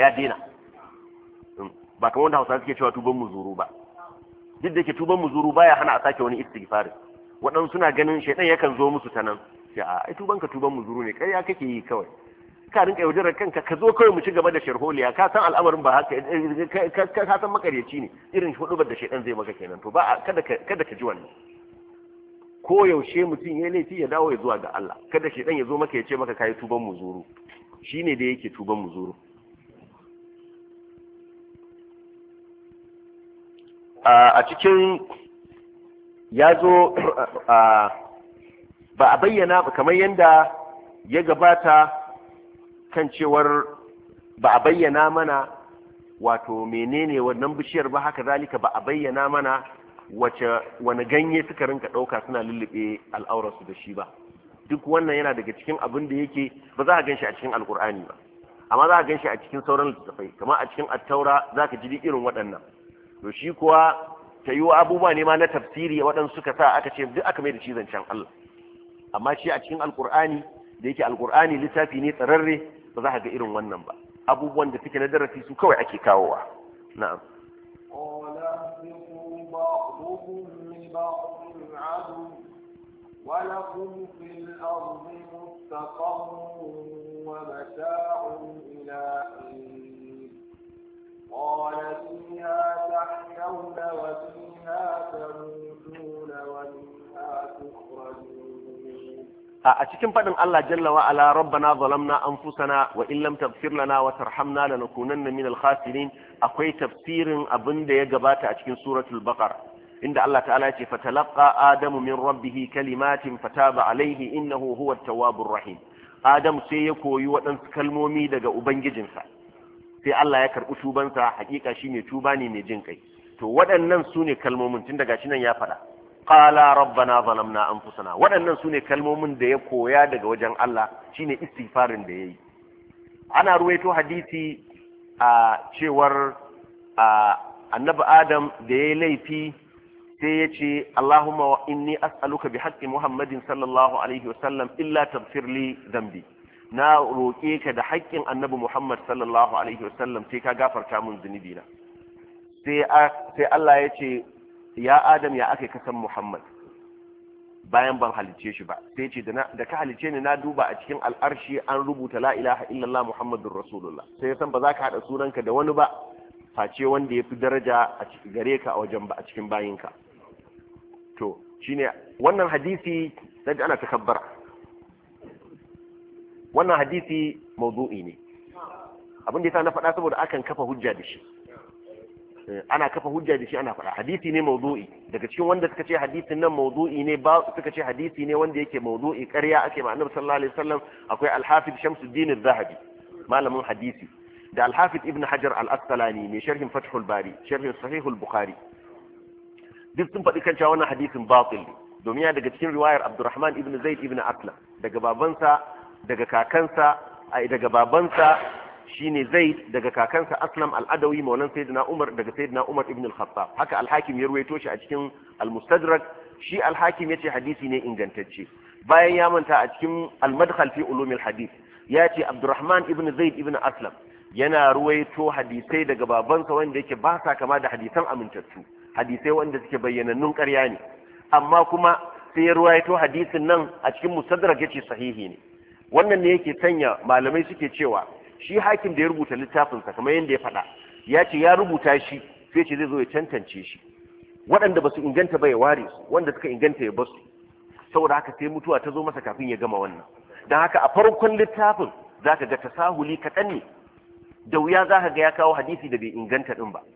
ba kamar wanda Hausa suke cewa tuban muzuru ba. Duk da ke tuban muzuru baya hana a sake wani istighfar. Waɗansu suna ganin shaitan yakan zo musu ta nan, sai ai tuban muzuru ne, ƙarya kake yi kawai. Ka rinka yaudarar kanka, ka zo kawai mu ci gaba da sharholiya, ka san al'amarin ba haka, ka san makaryaci ne, irin hudubar da shaitan zai maka kenan. To ba kada ka ji wannan. Ko yaushe mutum ya laifi ya dawo ya zuwa ga Allah, kada shaitan ya zo maka ya ce maka kai tuban muzuru. Shine da yake tuban muzuru. A cikin ya zo ba a bayyana kamar yadda ya gabata kan cewar ba a bayyana mana wato menene wannan bishiyar ba, haka zalika ba a bayyana mana wani ganye suka rinka ɗauka suna lullube al'aurarsu da shi ba. Duk wannan yana daga cikin abin da yake ba za a gan shi a cikin alkur'ani ba, amma za a gan shi a cikin sauran littattafai, kamar a cikin attaura za ka ji irin waɗannan. To shi kuwa ta yi abubuwa ne ma na tafsiri waɗansu suka sa aka ce duk aka mai da shi zancen Allah, amma shi a cikin alkur'ani da yake alkur'ani littafi ne tsararre ba za ka ga irin wannan ba. Abubuwan da suke na darasi su kawai ake kawowa. Na'am. ولكم في الأرض مستقر ومتاع إلى حين قال فيها تحيون وفيها تموتون ومنها تخرجون. a cikin faɗin Allah jalla wa ala rabbana zalamna anfusana wa in lam taghfir lana wa tarhamna lanakunanna min al-khasirin, akwai tafsirin abin da ya gabata a cikin suratul baqara inda Allah ta'ala ya ce fatalaqa adamu min rabbih kalimatin fataba alayhi innahu huwa at-tawwabur rahim. Adam sai ya koyi waɗansu kalmomi daga ubangijinsa, sai Allah ya karɓi tubansa, hakika shine tuba ne mai jin kai. To waɗannan su ne kalmomin, tun daga shi nan ya faɗa qala rabbana zalamna anfusana. Waɗannan sune kalmomin da ya koya daga wajen Allah, shine istighfarin da yayi. Ana ruwaito hadisi a cewar annabi Adam da yayi laifi sai ya ce Allahumma inni as'aluka bi haqqi Muhammadin sallallahu alaihi wasallam illa taghfir li dhanbi. Na roƙe ka da haƙƙin annabi Muhammad sallallahu alaihi wasallam sai ka gafarta min zunubi na. Sai Allah ya ce ya Adam ya aka kasan Muhammad bayan ban halice shi ba. Sai ce da ka halice ni na duba a cikin al'arshi an rubuta la ilaha illallah Muhammadur Rasulullah. Sai ya san ba za ka haɗa sunanka da wani ba face wanda ya fi daraja a gare ka a wajen ba a cikin bayinka. To shine wannan hadisi sai ana takabbara. Wannan hadisi mawdu'i ne. Abin da yasa na faɗa saboda akan kafa hujja da shi. Ana kafa hujja da shi ana faɗa. Hadisi ne mawdu'i. Daga cikin wanda suka ce hadisin nan mawdu'i ne ba suka ce hadisi ne wanda yake mawdu'i ƙarya ake ma Annabi sallallahu alaihi wasallam akwai Al-Hafiz Shamsuddin Az-Zahabi malamin hadisi da Al-Hafiz Ibn Hajar Al-Asqalani mai sharhin Fathul Bari sharhin Sahih Al-Bukhari. Duk sun faɗi kan cewa wannan hadisin batil ne domin ya daga cikin riwayar Abdurrahman ibn Zaid ibn Aslam daga babansa daga kakansa daga babansa shine Zaid daga kakansa Aslam al-Adawi maulan sayyidina Umar daga sayyidina Umar ibn al-Khattab. Haka al-Hakim ya ruwaito shi a cikin al-Mustadrak. Shi al-Hakim yace hadisi ne ingantacce. Bayan ya manta a cikin al-Madkhal fi ulum al-hadith yace Abdurrahman ibn Zaid ibn Aslam yana ruwaito hadisai daga babansa wanda yake ba sa kama da hadisan amintattu, hadisai wanda suke bayyanannun ƙarya ne, amma kuma sai ya ruwaito hadisin nan a cikin Mustadrak yace sahihi ne. Wannan ne yake sanya malamai suke cewa shi Hakim da ya rubuta littafinsa kamar yadda ya faɗa ya ce ya rubuta shi sai ce zai zo ya tantance shi, waɗanda ba su inganta ba ya ware su, wanda suka inganta ya basu. Saboda haka sai mutuwa ta zo masa kafin ya gama wannan. Don haka a farkon littafin za ka ga tasahuli kaɗan ne, da wuya za ka ga ya kawo hadisi da bai inganta ɗin ba,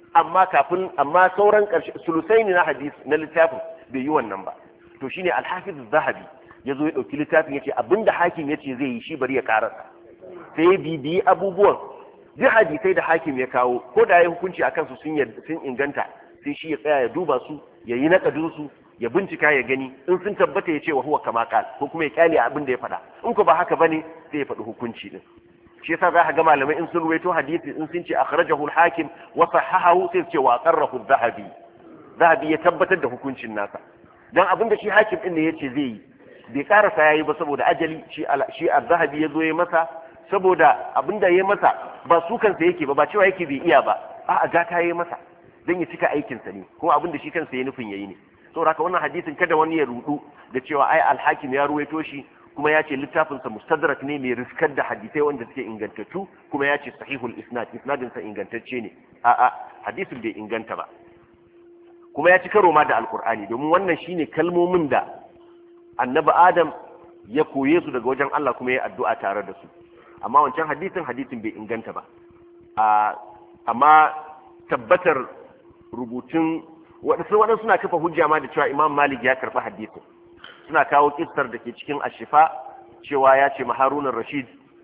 amma sauran ƙarshe sulusai ne na hadisi na littafin bai yi wannan ba. To shine Al-Hafiz Az-Zahabi ya zo ya ɗauki littafin ya ce abinda Hakim ya ce zai yi shi bari ya karasa, sai ya bibiyi abubuwan duk hadisai da Hakim ya kawo ko da ya hukunci a kansu sun inganta, sai shi ya tsaya ya duba su ya yi naƙadin su ya bincika ya gani in sun tabbata ya ce wa huwa kama qal ko kuma ya kyale abin da ya faɗa, in ko ba haka bane sai ya faɗi hukunci din. Shi yasa za ka ga malamai in sun ruwaito hadisi in sun ce akhrajahu al-Hakim wa sahahahu sai su ce wa qarrahu az-Zahabi. Zahabi ya tabbatar da hukuncin nasa dan abin da shi Hakim din ne yace zai yi bai karasa yayi ba saboda ajali shi az-Zahabi ya zo ya masa saboda abinda ya masa ba su kansa yake ba cewa yake bai iya ba, a'a gata yayi masa dan ya cika aikin sa ne kuma abinda shi kansa ya nufin yayi ne. Saboda haka wannan hadisin kada wani ya rudu da cewa ai al-Hakim ya ruwaito shi kuma ya ce littafin sa Mustadrak ne mai riskar da hadisai wanda suke ingantattu kuma ya ce sahihul isnadin sa ingantacce ne. A'a hadisin bai inganta ba kuma ya ci karo ma da Al-Qur'ani domin wannan shine kalmomin da annabi Adam ya koye su daga wajen Allah kuma ya addu'a tare da su, amma wancan hadisin bai inganta ba. Amma tabbatar rubutun waɗansu suna kafa hujja ma da cewa Imam Malik ya karɓi hadisin, suna kawo kissar da ke cikin Ashifa cewa ya ce Harun Rashid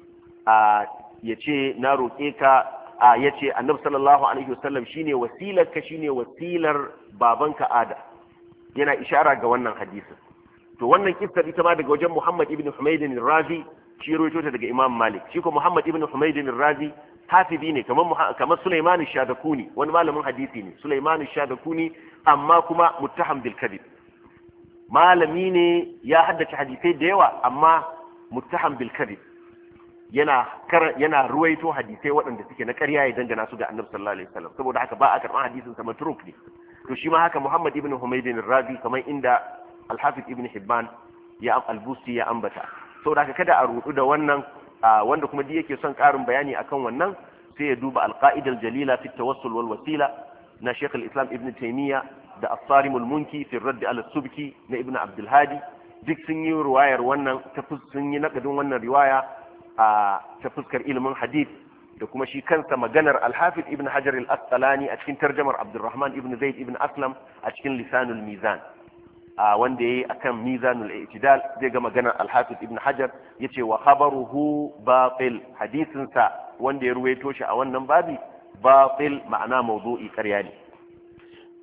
ya ce na roƙe ka ya ce annabi sallallahu alaihi wasallam shine wasilar ka shine wasilar babanka Adam, yana ishara ga wannan hadisin. To wannan kissar ita ma daga wajen Muhammad ibn Humayd al-Razi shi rawaito ta daga Imam Malik. Shi ko Muhammad ibn Humayd al-Razi hafizi ne kamar Sulaiman al-Shadakuni, wani malamin hadisi ne Sulaiman al-Shadakuni, amma kuma muttaham bil kadhib. Malami ne ya haddace hadisai da yawa amma muttaham bil kadhib. Yana ruwaito hadisai waɗanda suke na ƙarya ya dangana su ga Annabi sallallahu alaihi wasallam, saboda haka ba a karɓan hadisin sa matruk ne. To shi ma haka Muhammad ibn Humayd al-Razi kamar inda Al-Hafiz ibn Hibban al-Busti ya ambata. Saboda haka kada a rudu da wannan, wanda kuma duk yake son ƙarin bayani akan wannan sai ya duba al-Qa'ida al-Jalila fi at-Tawassul wal Wasila na Sheikh al-Islam Ibn Taymiyyah da As-Sarim al-Munki fi ar-Radd ala as-Subki na Ibn Abdul Hadi. Duk sun yi riwayar wannan sun yi nakadin wannan riwaya ta fuskar ilimin hadith da kuma shi kansa maganar Al-Hafiz Ibn Hajar al-Asqalani a cikin tarjamar Abdurrahman ibn Zaid ibn Aslam a cikin Lisanul Mizan. Wanda yayi akan Mizanul I'tidal zai ga maganar Al-Hafiz Ibn Hajar yace wa khabaruhu batil, hadisin sa wanda ya ruwaito shi a wannan babi batil, ma'ana mawdu'i ƙarya ne.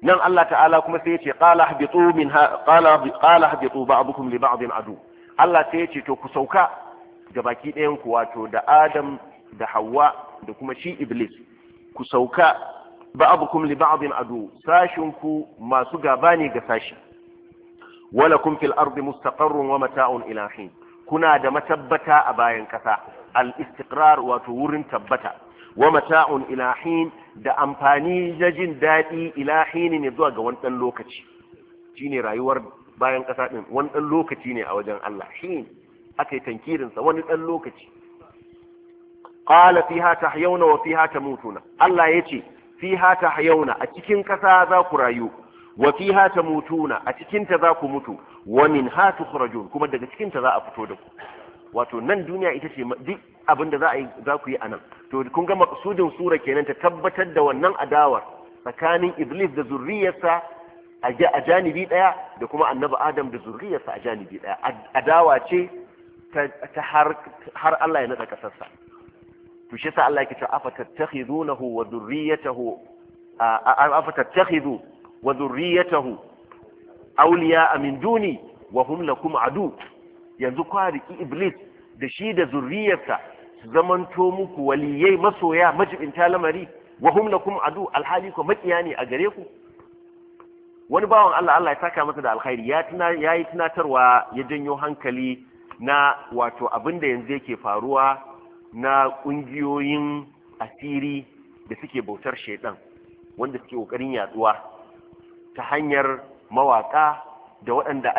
nan Allah ta'ala kuma sai ya ce qala habitu minha qala habitu ba'dukum li ba'din adu. Allah sai ya ce to ku sauka ga baki ɗayan ku, wato da Adam da Hawwa da kuma shi Iblis, ku sauka ba'dukum li ba'din adu, sashin ku masu gaba ne ga sashi. walakum fil ardi mustaqarrun wa mata'un ila hin, kuna da matabbata a bayan kasa, al istiqrar wato wurin tabbata, wa mata'un ila hin, da amfani da jin daɗi ila hin ne zuwa ga wani ɗan lokaci. Shine rayuwar bayan kasa din, wani ɗan lokaci ne a wajen Allah. Hin aka yi tankirin sa wani ɗan lokaci. Qala fiha tahyawna wa fiha tamutuna, Allah yace fiha tahyawna, a cikin kasa za ku rayu, wa fiha tamutuna, a cikin ta za ku mutu, wa minha tukhrajun, kuma daga cikin ta za a fito da ku. Wato nan duniya ita ce duk abin da za ku yi a nan. To kun ga maksudin sura kenan ta tabbatar da wannan adawar tsakanin Iblis da zurriyarsa a janibi daya, da kuma annabi Adam da zurriyarsa a janibi daya. Adawa ce ta har Allah ya nada kasarsa. To shi yasa Allah yake cewa afatattakhidunahu wa dhurriyyatahu afatattakhidhu wa dhurriyyatahu awliya'a min duni wa hum lakum adu. Yanzu kwariki Iblis da shi da zurriyarsa su zamanto muku waliyai, masoya, majibinta lamari, wa hum lakum adu, alhali ko makiya ne a gare ku. Wani bawan Allah ya saka masa da alkhairi, ya yi tunatarwa, ya janyo hankali na wato abin da yanzu yake faruwa na ƙungiyoyin asiri da suke bautar shaidan, wanda suke ƙoƙarin yaduwa ta hanyar mawaƙa da waɗanda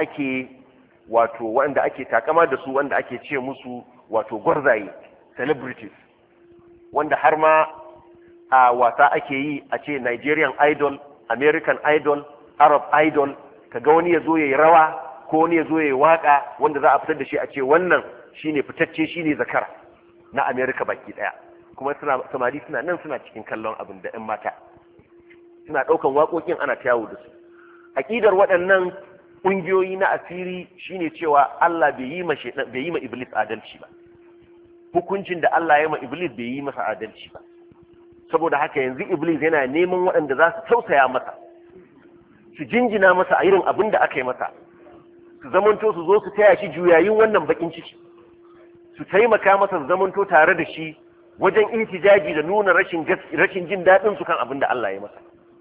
ake takama da su, wanda ake ce musu wato gwarzaye, celebrities, wanda har ma a wasa ake yi a ce Nigerian Idol, American Idol, Arab Idol, kaga wani ya zo ya yi rawa ko wani ya zo ya yi waka wanda za a fitar da shi a ce wannan shine fitacce, shine zakara na America baki daya. Kuma samari suna nan suna cikin kallon abin da 'yan mata suna ɗaukan waƙoƙin ana ta yawo da su. Aƙidar waɗannan ƙungiyoyi na asiri shine cewa Allah bai yi ma Iblis adalci ba. Hukuncin da Allah ya ma Iblis bai yi masa adalci ba. Saboda haka yanzu Iblis yana neman waɗanda za su tausaya masa, su jinjina masa a irin abin da aka yi masa, su zamanto su zo su taya shi juyayin wannan bakin ciki, su taimaka masa, su zamanto tare da shi wajen ihtijaji da nuna rashin jin daɗin su kan abin da Allah ya masa.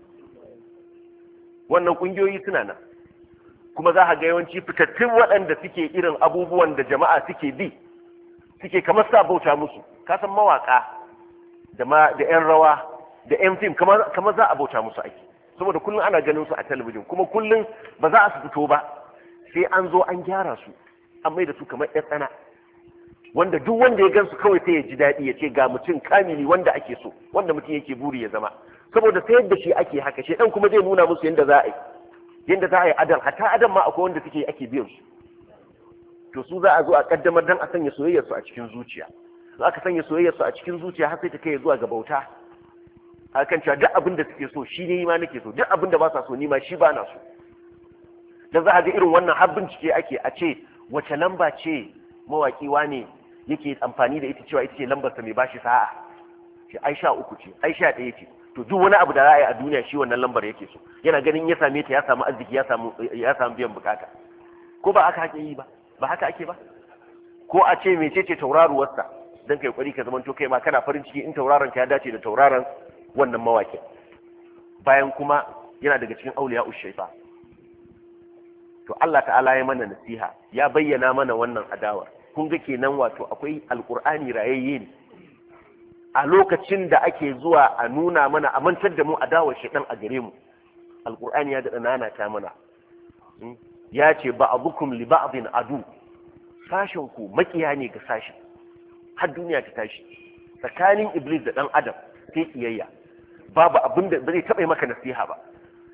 Wannan ƙungiyoyi suna nan, kuma za a ga yawanci fitattun waɗanda suke irin abubuwan da jama'a suke bi, suke kamar sa bauta musu. Kasan mawaƙa da 'yan rawa da 'yan fim kamar za a bauta musu ake, saboda kullum ana ganin su a talabijin, kuma kullum ba za a su fito ba sai an zo an gyara su, an mai da su kamar 'yan tsana, wanda duk wanda ya gan su kawai sai ya ji daɗi, ya ce ga mutum kamili wanda ake so, wanda mutum yake buri ya zama. Saboda sai yadda shi ake haka, shi ɗan kuma zai nuna musu yadda za a yi adam, hatta adam ma akwai wanda suke ake biyan su. To su za a zo a kaddamar dan a sanya soyayyar su a cikin zuciya. Za aka sanya soyayyar su a cikin zuciya har sai ta kai zuwa ga bauta. Akan cewa duk abin da suke so shi ne ma nake so, duk abin da ba sa so ni ma shi ba na so. Dan za a ga irin wannan har bincike ake a ce wace lamba ce mawaki wane yake amfani da ita cewa ita ce lambar sa mai bashi sa'a. Ce Aisha 3 ce, Aisha 1 ce. To duk wani abu da za a yi a duniya shi wannan lambar yake so. Yana ganin ya same ta ya samu arziki, ya samu biyan bukata. Ko ba haka ake yi ba? Ba haka ake ba? Ko a ce mecece tauraruwarsa, dan kai kokari ka zamanto kai ma kana farin ciki in tauraron ka ya dace da tauraron wannan mawakin. Bayan kuma yana daga cikin auliya ushaifa. To Allah ta'ala ya mana nasiha, ya bayyana mana wannan adawar. Kun ga kenan wato akwai alqur'ani rayayye ne. A lokacin da ake zuwa a nuna mana, a mantar da mu adawar shaitan a gare mu, alqur'ani ya daɗa nana ta mana. Ya ce ba'dukum li ba'din adu, sashin ku makiya ne ga sashin, har duniya ta tashi. Tsakanin Iblis da ɗan Adam sai kiyayya, babu abin da ba zai taɓa maka nasiha ba,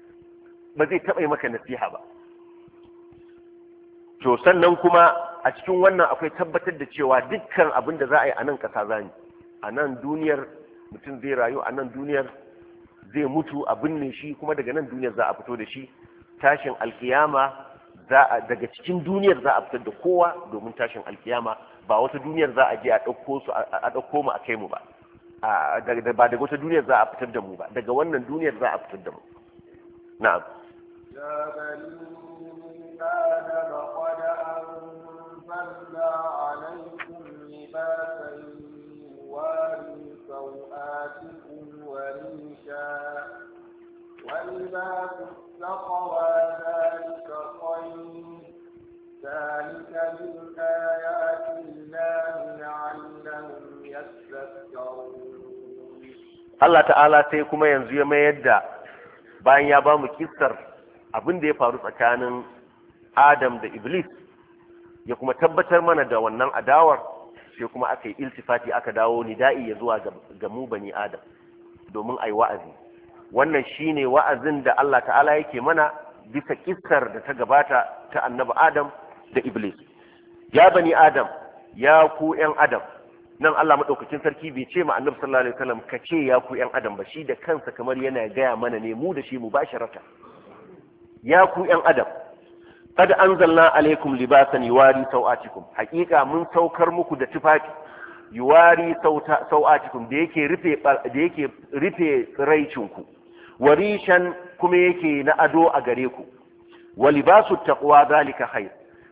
to sannan kuma a cikin wannan akwai tabbatar da cewa dukkan abin da za a yi a nan ƙasa zani, a nan duniyar mutum zai rayu, a nan duniyar zai mutu a binne shi, kuma daga nan duniyar za a fito da shi. Tashin alkiyama daga cikin duniyar za a fitar da kowa domin tashin alkiyama, ba wata duniyar za a je a ɗauko mu a kai mu ba, ba daga wata duniyar za a fitar da mu ba, daga wannan duniyar za a fitar da mu. na'am يا بني آدم قد أنزلنا عليكم لباسا يواري سوآتكم وريشا ولباس التقوى ذلك خير ذلك من آيات الله لعلهم يتذكرون. Allah ta'ala sai kuma yanzu ya mayar da bayan ya ba mu kissar abin da ya faru tsakanin Adam da Iblis ya kuma tabbatar mana da wannan adawar sai kuma aka yi iltifati aka dawo nida'i ya zuwa ga mu bani Adam domin ai wa'azi. Wannan shine wa'azin da Allah ta'ala yake mana bisa kissar da ta gabata ta annabi Adam da Iblis. Ya bani Adam, ya ku ƴan Adam. Nan Allah madaukakin sarki bai ce ma annabi sallallahu alaihi wasallam ka ce ya ku ƴan Adam ba, shi da kansa kamar yana gaya mana ne mu da shi mubasharata. Ya ku ƴan Adam, qad anzalna alaikum libasan yuwari sau'atikum. Hakika mun saukar muku da tufafi yuwari sau'atikum da yake rufe tsiraicinku. Warishan kuma yake na ado a gare ku. Wa libasu taqwa zalika khair.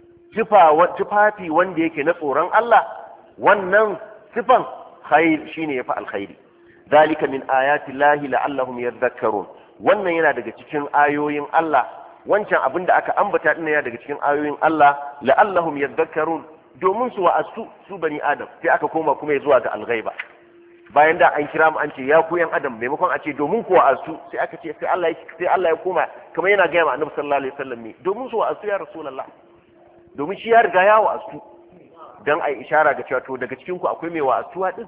Tufafi wanda yake na tsoron Allah, wannan sifan khair shine yafi alkhairi. Zalika min ayati llahi la'allahum yadhakkarun. Wannan yana daga cikin ayoyin Allah. Wancan abin da aka ambata din yana daga cikin ayoyin Allah la'allahum yadhakkarun, domin su wa'asu su bani Adam. Sai aka koma kuma zuwa ga alghaiba. Bayan da an kira mu an ce ya ku yan Adam, maimakon a ce domin ku wa'asu, sai aka ce sai Allah ya koma kamar yana ga Annabi sallallahu alaihi wasallam ne, domin su wa'asu ya Rasulullah. Domin shi ya riga ya wa'asu. Dan ai ishara ga cewa to daga cikin ku akwai mai wa'azuwa din.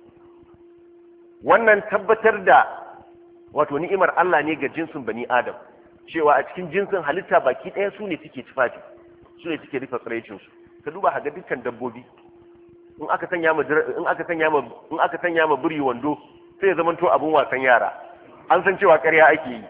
Wannan tabbatar da wato ni'imar Allah ne ga jinsin bani Adam, cewa a cikin jinsin halitta baki ɗaya su ne suke tufafi, su ne suke rufe tsiraicin su. Ka duba ga dukkan dabbobi, in aka sanya ma biri wando sai ya zamanto abun wasan yara, an san cewa ƙarya ake yi.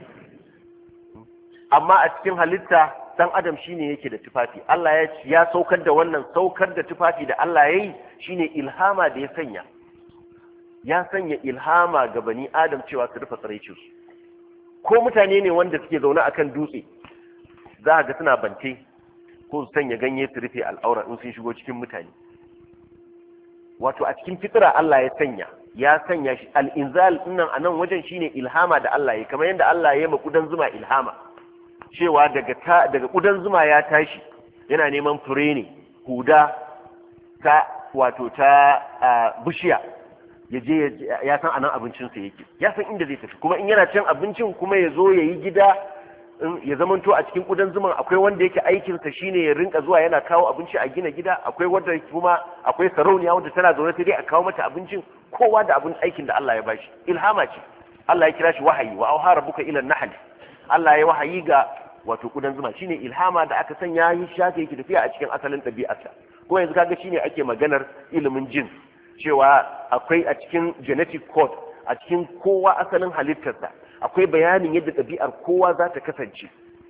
Amma a cikin halitta dan adam shine yake da tufafi. Allah ya saukar da wannan saukar da tufafi da Allah ya yi shine ilhama da ya sanya ilhama ga bani Adam cewa su rufe tsiraicin su. Ko mutane ne wanda suke zaune akan dutse, za ga suna bante ko su sanya ganye su rufe al'aura in sun shigo cikin mutane. Wato a cikin fitira Allah ya sanya shi. Al-inzal dinnan a nan wajen shine ilhama da Allah ya, kamar yadda Allah ya ma kudan zuma ilhama cewa daga kudan zuma ya tashi yana neman fure ne, huda ta wato ta bishiya, ya san anan abincinsa yake, ya san inda zai tafi, kuma in yana cin abincin kuma ya zo ya yi gida, ya zamanto a cikin kudan zuman akwai wanda yake aikinsa shine ya rinka zuwa yana kawo abinci a gina gida, akwai wanda kuma akwai sarauniya wanda tana zaune sai dai a kawo mata abincin, kowa da abin aikin da Allah ya bashi. Ilhama ce. Allah ya kira shi wahayi, wa auha rabbuka ila an-nahl. Allah ya wahayi ga wato kudan zuma, shine ilhama da aka sanya yi shafe yake tafiya a cikin asalin ɗabi'arsa. Ko yanzu kaga shine ake maganar ilimin jin, cewa akwai a cikin genetic code, a cikin kowa asalin halittarsa akwai bayanin yadda ɗabi'ar kowa za ta kasance.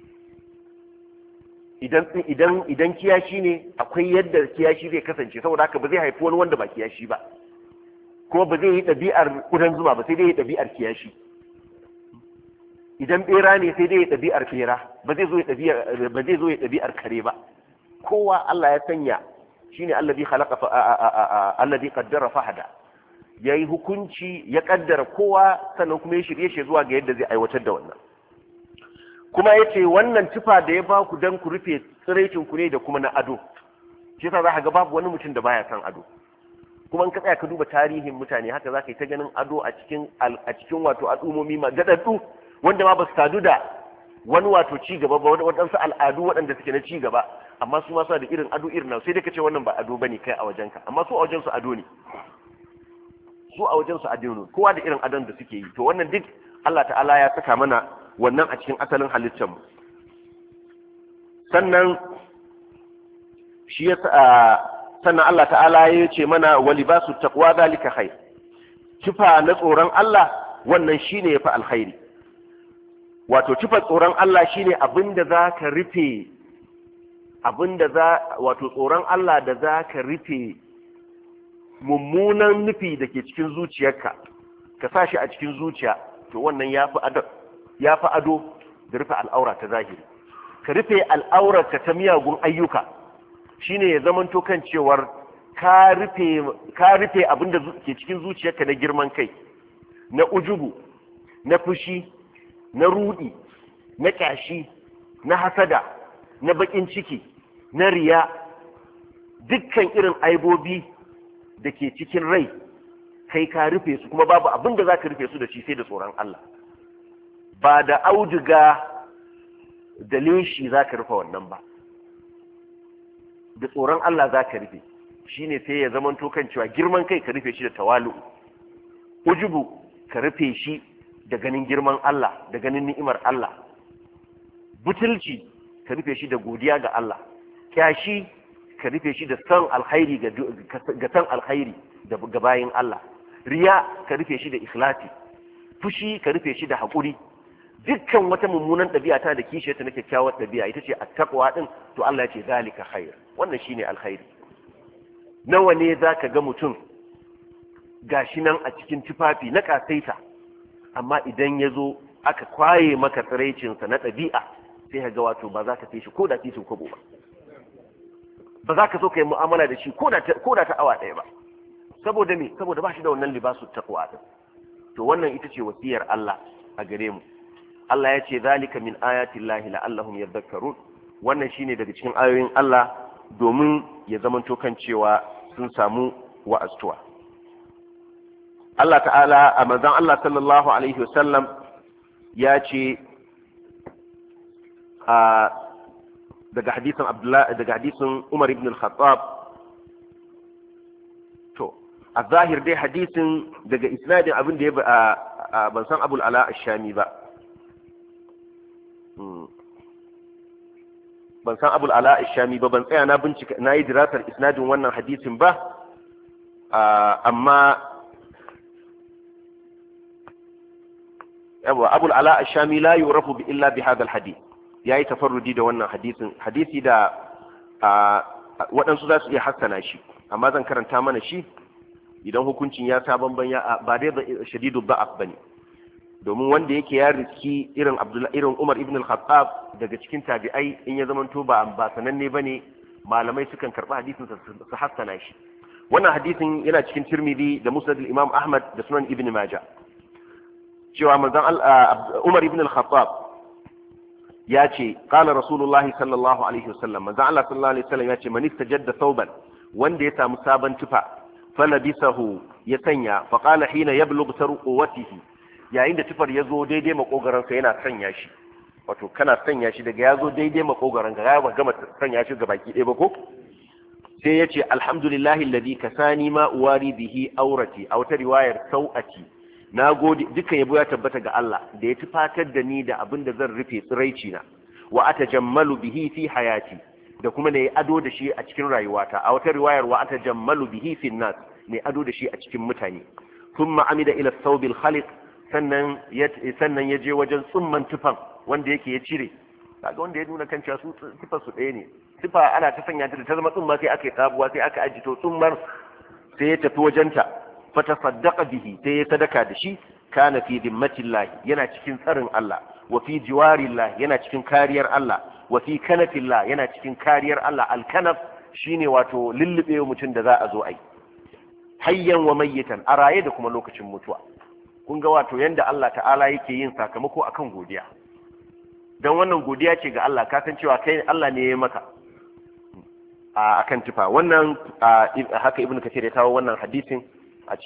Idan kiyashi ne akwai yadda kiyashi zai kasance, saboda haka ba zai haifi wani wanda ba kiyashi ba, kuma ba zai yi ɗabi'ar kudan zuma ba, sai dai yi ɗabi'ar kiyashi. Idan bera ne sai dai yi ɗabi'ar bera, ba zai zo ya ɗabi'ar kare ba. Kowa Allah ya sanya shine alladhi khalaqa alladhi qaddara fahada, yayi hukunci ya kaddara kowa, sannan kuma ya shirye shi zuwa ga yadda zai aiwatar da wannan. Kuma yace wannan tufa da ya ba ku dan ku rufe tsiraicin ku ne da kuma na ado. Shi yasa zaka ga babu wani mutum da baya san ado. Kuma in ka tsaya ka duba tarihin mutane haka zaka yi ta ganin ado a cikin wato al'ummomi magadaddu wanda ma ba su sadu da wani wato ci gaba ba, waɗansu al'adu waɗanda suke na ci gaba, amma su ma suna da irin ado irin nan, sai dai ka ce wannan ba ado bane kai a wajenka, amma su a wajen su ado ne. Su a wajen su ado ne, kowa da irin adon da suke yi. To wannan duk Allah ta'ala ya saka mana wannan a cikin asalin halittar mu. Sannan shi ya sannan Allah ta'ala ya ce mana wa libasu taqwa zalika khair. Tufa na tsoron Allah wannan shine yafi alkhairi. Wato tufa tsoron Allah shine abinda zaka rufe, wato tsoron Allah da zaka rufe mummunan nufi da ke cikin zuciyarka, ka sa shi a cikin zuciya, to wannan ya fi ado da rufe al'aura ta zahiri. Ka rufe al'aurarka ta miyagun ayyuka shine ya zamanto kan cewar ka rufe abin da ke cikin zuciyarka na girman kai, na ujubu, na fushi, na rudi, na kyashi, na hasada, na bakin ciki, na riya, dukkan irin aibobi da ke cikin rai kai ka rufe su, kuma babu abin da za ka rufe su da shi sai da tsoron Allah. Ba da auduga da leshi za ka rufe wannan ba, da tsoron Allah za ka rufe. Shi ne sai ya zamanto kan cewa girman kai ka rufe shi da tawalu, ujubu ka rufe shi da ganin girman Allah, da ganin ni'imar Allah, butulci ka rufe shi da godiya ga Allah, kyashi ka rufe shi da san alkhairi ga san alkhairi ga bayin Allah, riya ka rufe shi da ikhlasi, fushi ka rufe shi da haƙuri. Dukkan wata mummunan ɗabi'a ta da kishiyarta na kyakkyawar ɗabi'a ita ce attaqwa din, to Allah ya ce zalika khair, wannan shine alkhairi. Nawa ne zaka ga mutum gashi nan a cikin tufafi na kasaita, amma idan ya zo aka kwaye maka tsiraicinsa na ɗabi'a sai ka ga wato ba za ka kai shi ko da titin kwabo ba, ba za ka so ka yi mu'amala da shi ko da ta awa ɗaya ba. Saboda me? Saboda ba shi da wannan libasu taqwa din. To wannan ita ce wasiyar Allah a gare mu. Allah ya ce zalika min ayati llahi la'allahum yadhakkarun, wannan shine daga cikin ayoyin Allah domin ya zamanto kan cewa sun samu wa'astuwa. Allah ta'ala a manzon Allah sallallahu alaihi wasallam ya ce daga hadisin Umar ibn al-Khattab, to a zahir dai hadisin daga isnadin abin da ya ban san Abul Ala ash-Shami ba, ban san Abul Ala ash-Shami ba, ban tsaya na bincika na yi dirasar isnadin wannan hadisin ba, amma yawa Abul Ala ash-Shami la yurafu bi illa bi hadha al-hadith, yayi tafarrudi da wannan hadisi da waɗansu za su iya hassana shi, amma zan karanta mana shi idan hukuncin ya sa banban ba dai shadidu ba'af bane, domin wanda yake ya riski irin Umar ibn al-Khattab daga cikin tabi'ai, in ya zamanto ba sananne bane, malamai sukan karɓi hadisin su hassana shi. Wannan hadisin yana cikin Tirmidhi da Musnad al-Imam Ahmad da Sunan Ibn Majah, cewa manzon Umar ibn al-Khattab ya ce qala Rasulullahi sallallahu alaihi wasallam, manzon Allah sallallahu alaihi wasallam ya ce man istajadda thawban, wanda ya samu sabon tufa, falabisahu ya sanya, fa qala hina yablugh tarqwatihi, yayin da tufar ya zo daidai makogaransa yana sanya shi, wato kana sanya shi daga ya zo daidai makogaranka ya ba gama sanya shi ga baki ɗaya ba ko, sai ya ce alhamdulillahi alladhi kasani ma uwari bihi aurati, a wata riwayar sau'ati, na gode, dukkan yabo ya tabbata ga Allah da ya tufatar da ni da abin da zan rufe tsiraici na, wa atajammalu bihi fi hayati, da kuma ne ado da shi a cikin rayuwata, a wata riwayar wa atajammalu bihi fi nas, ne ado da shi a cikin mutane. Thumma amida ila thawbil khaliq, sannan ya je wajen tsumman tufan wanda yake ya cire, kaga wanda ya nuna kan cewa su tufar su ɗaya ne, tufa ana ta sanya ta zama tsumma sai aka yi sabuwa sai aka ajito tsummar, sai ya tafi wajenta, fatasaddaqa bihi, sai ya sadaka da shi, kana fi dimmatillah, yana cikin tsarin Allah, wa fi jiwarillah, yana cikin kariyar Allah, wa fi kanatillah, yana cikin kariyar Allah. Alkanaf shine wato lullube mutum da za a zo ai, hayyan wa mayyitan, a raye da kuma lokacin mutuwa. Kun ga wato yanda Allah ta'ala yake yin sakamako akan godiya, dan wannan godiya ce ga Allah, ka san cewa kai Allah ne ya yi maka akan tufa. Wannan haka Ibn Kathir ya kawo wannan hadisin a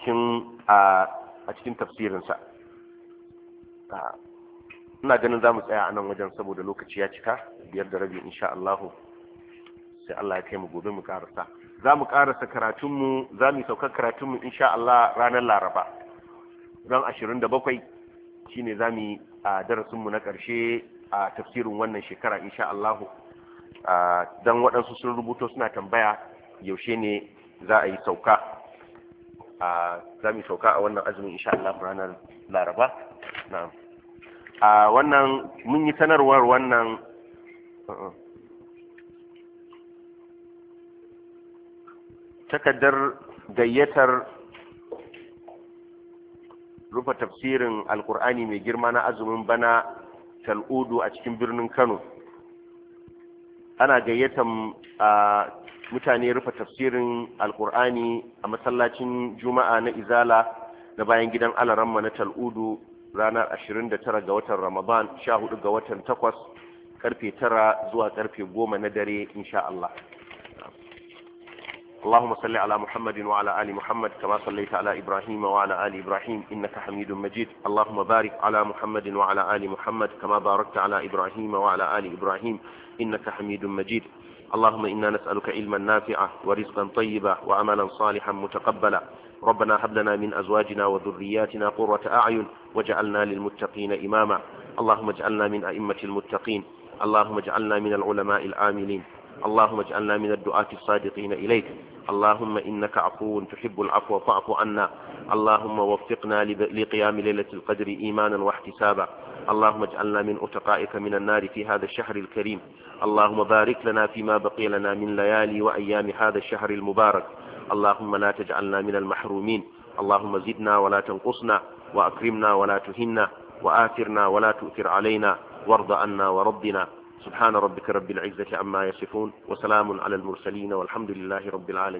cikin tafsirinsa. Ina ganin za mu tsaya a nan wajen saboda lokaci ya cika, 5:30 insha Allah, sai Allah ya kai mu gobe mu karasa. Za mu karasa karatunmu, za mu saukar karatunmu insha Allah ranar Laraba, ran 27 shine za mu yi darasinmu na ƙarshe a tafsirin wannan shekara insha Allah. Dan waɗansu sun rubuto suna tambaya yaushe ne za a yi sauka. Za mu sauka a wannan azumin insha Allah ranar Laraba. Na'am. Wannan mun yi sanarwar wannan takaddar gayyatar rufe tafsirin Alkur'ani mai girma na azumin bana tal'udu a cikin birnin Kano ana gayyatan mutane rufe tafsirin alkur'ani a masallacin juma'a na izala na bayan gidan alaramma na tal'udu ranar 29 ga watan ramadan 14 ga watan 8 karfe 9 zuwa karfe 10 na dare insha Allah. اللهم صل على محمد وعلى آل محمد كما صليت على إبراهيم وعلى آل إبراهيم إنك حميد مجيد. اللهم بارك على محمد وعلى آل محمد كما باركت على إبراهيم وعلى آل إبراهيم إنك حميد مجيد. اللهم إنا نسألك علما نافعا ورزقا طيبا وعملا صالحا متقبلا. ربنا هب لنا من أزواجنا وذرياتنا قرة أعين واجعلنا للمتقين إماما. اللهم اجعلنا من أئمة المتقين. اللهم اجعلنا من العلماء العاملين. اللهم اجعلنا من الدعاة الصادقين إليك. اللهم إنك عفو تحب العفو فاعف عنا. اللهم وفقنا لقيام ليلة القدر إيمانا واحتسابا. اللهم اجعلنا من أتقائك من النار في هذا الشهر الكريم. اللهم بارك لنا فيما بقي لنا من ليالي وأيام هذا الشهر المبارك. اللهم لا تجعلنا من المحرومين. اللهم زدنا ولا تنقصنا وأكرمنا ولا تهنا وآثرنا ولا تؤثر علينا وارض عنا وربنا. سبحان ربك رب العزة عما يصفون وسلام على المرسلين والحمد لله رب العالمين.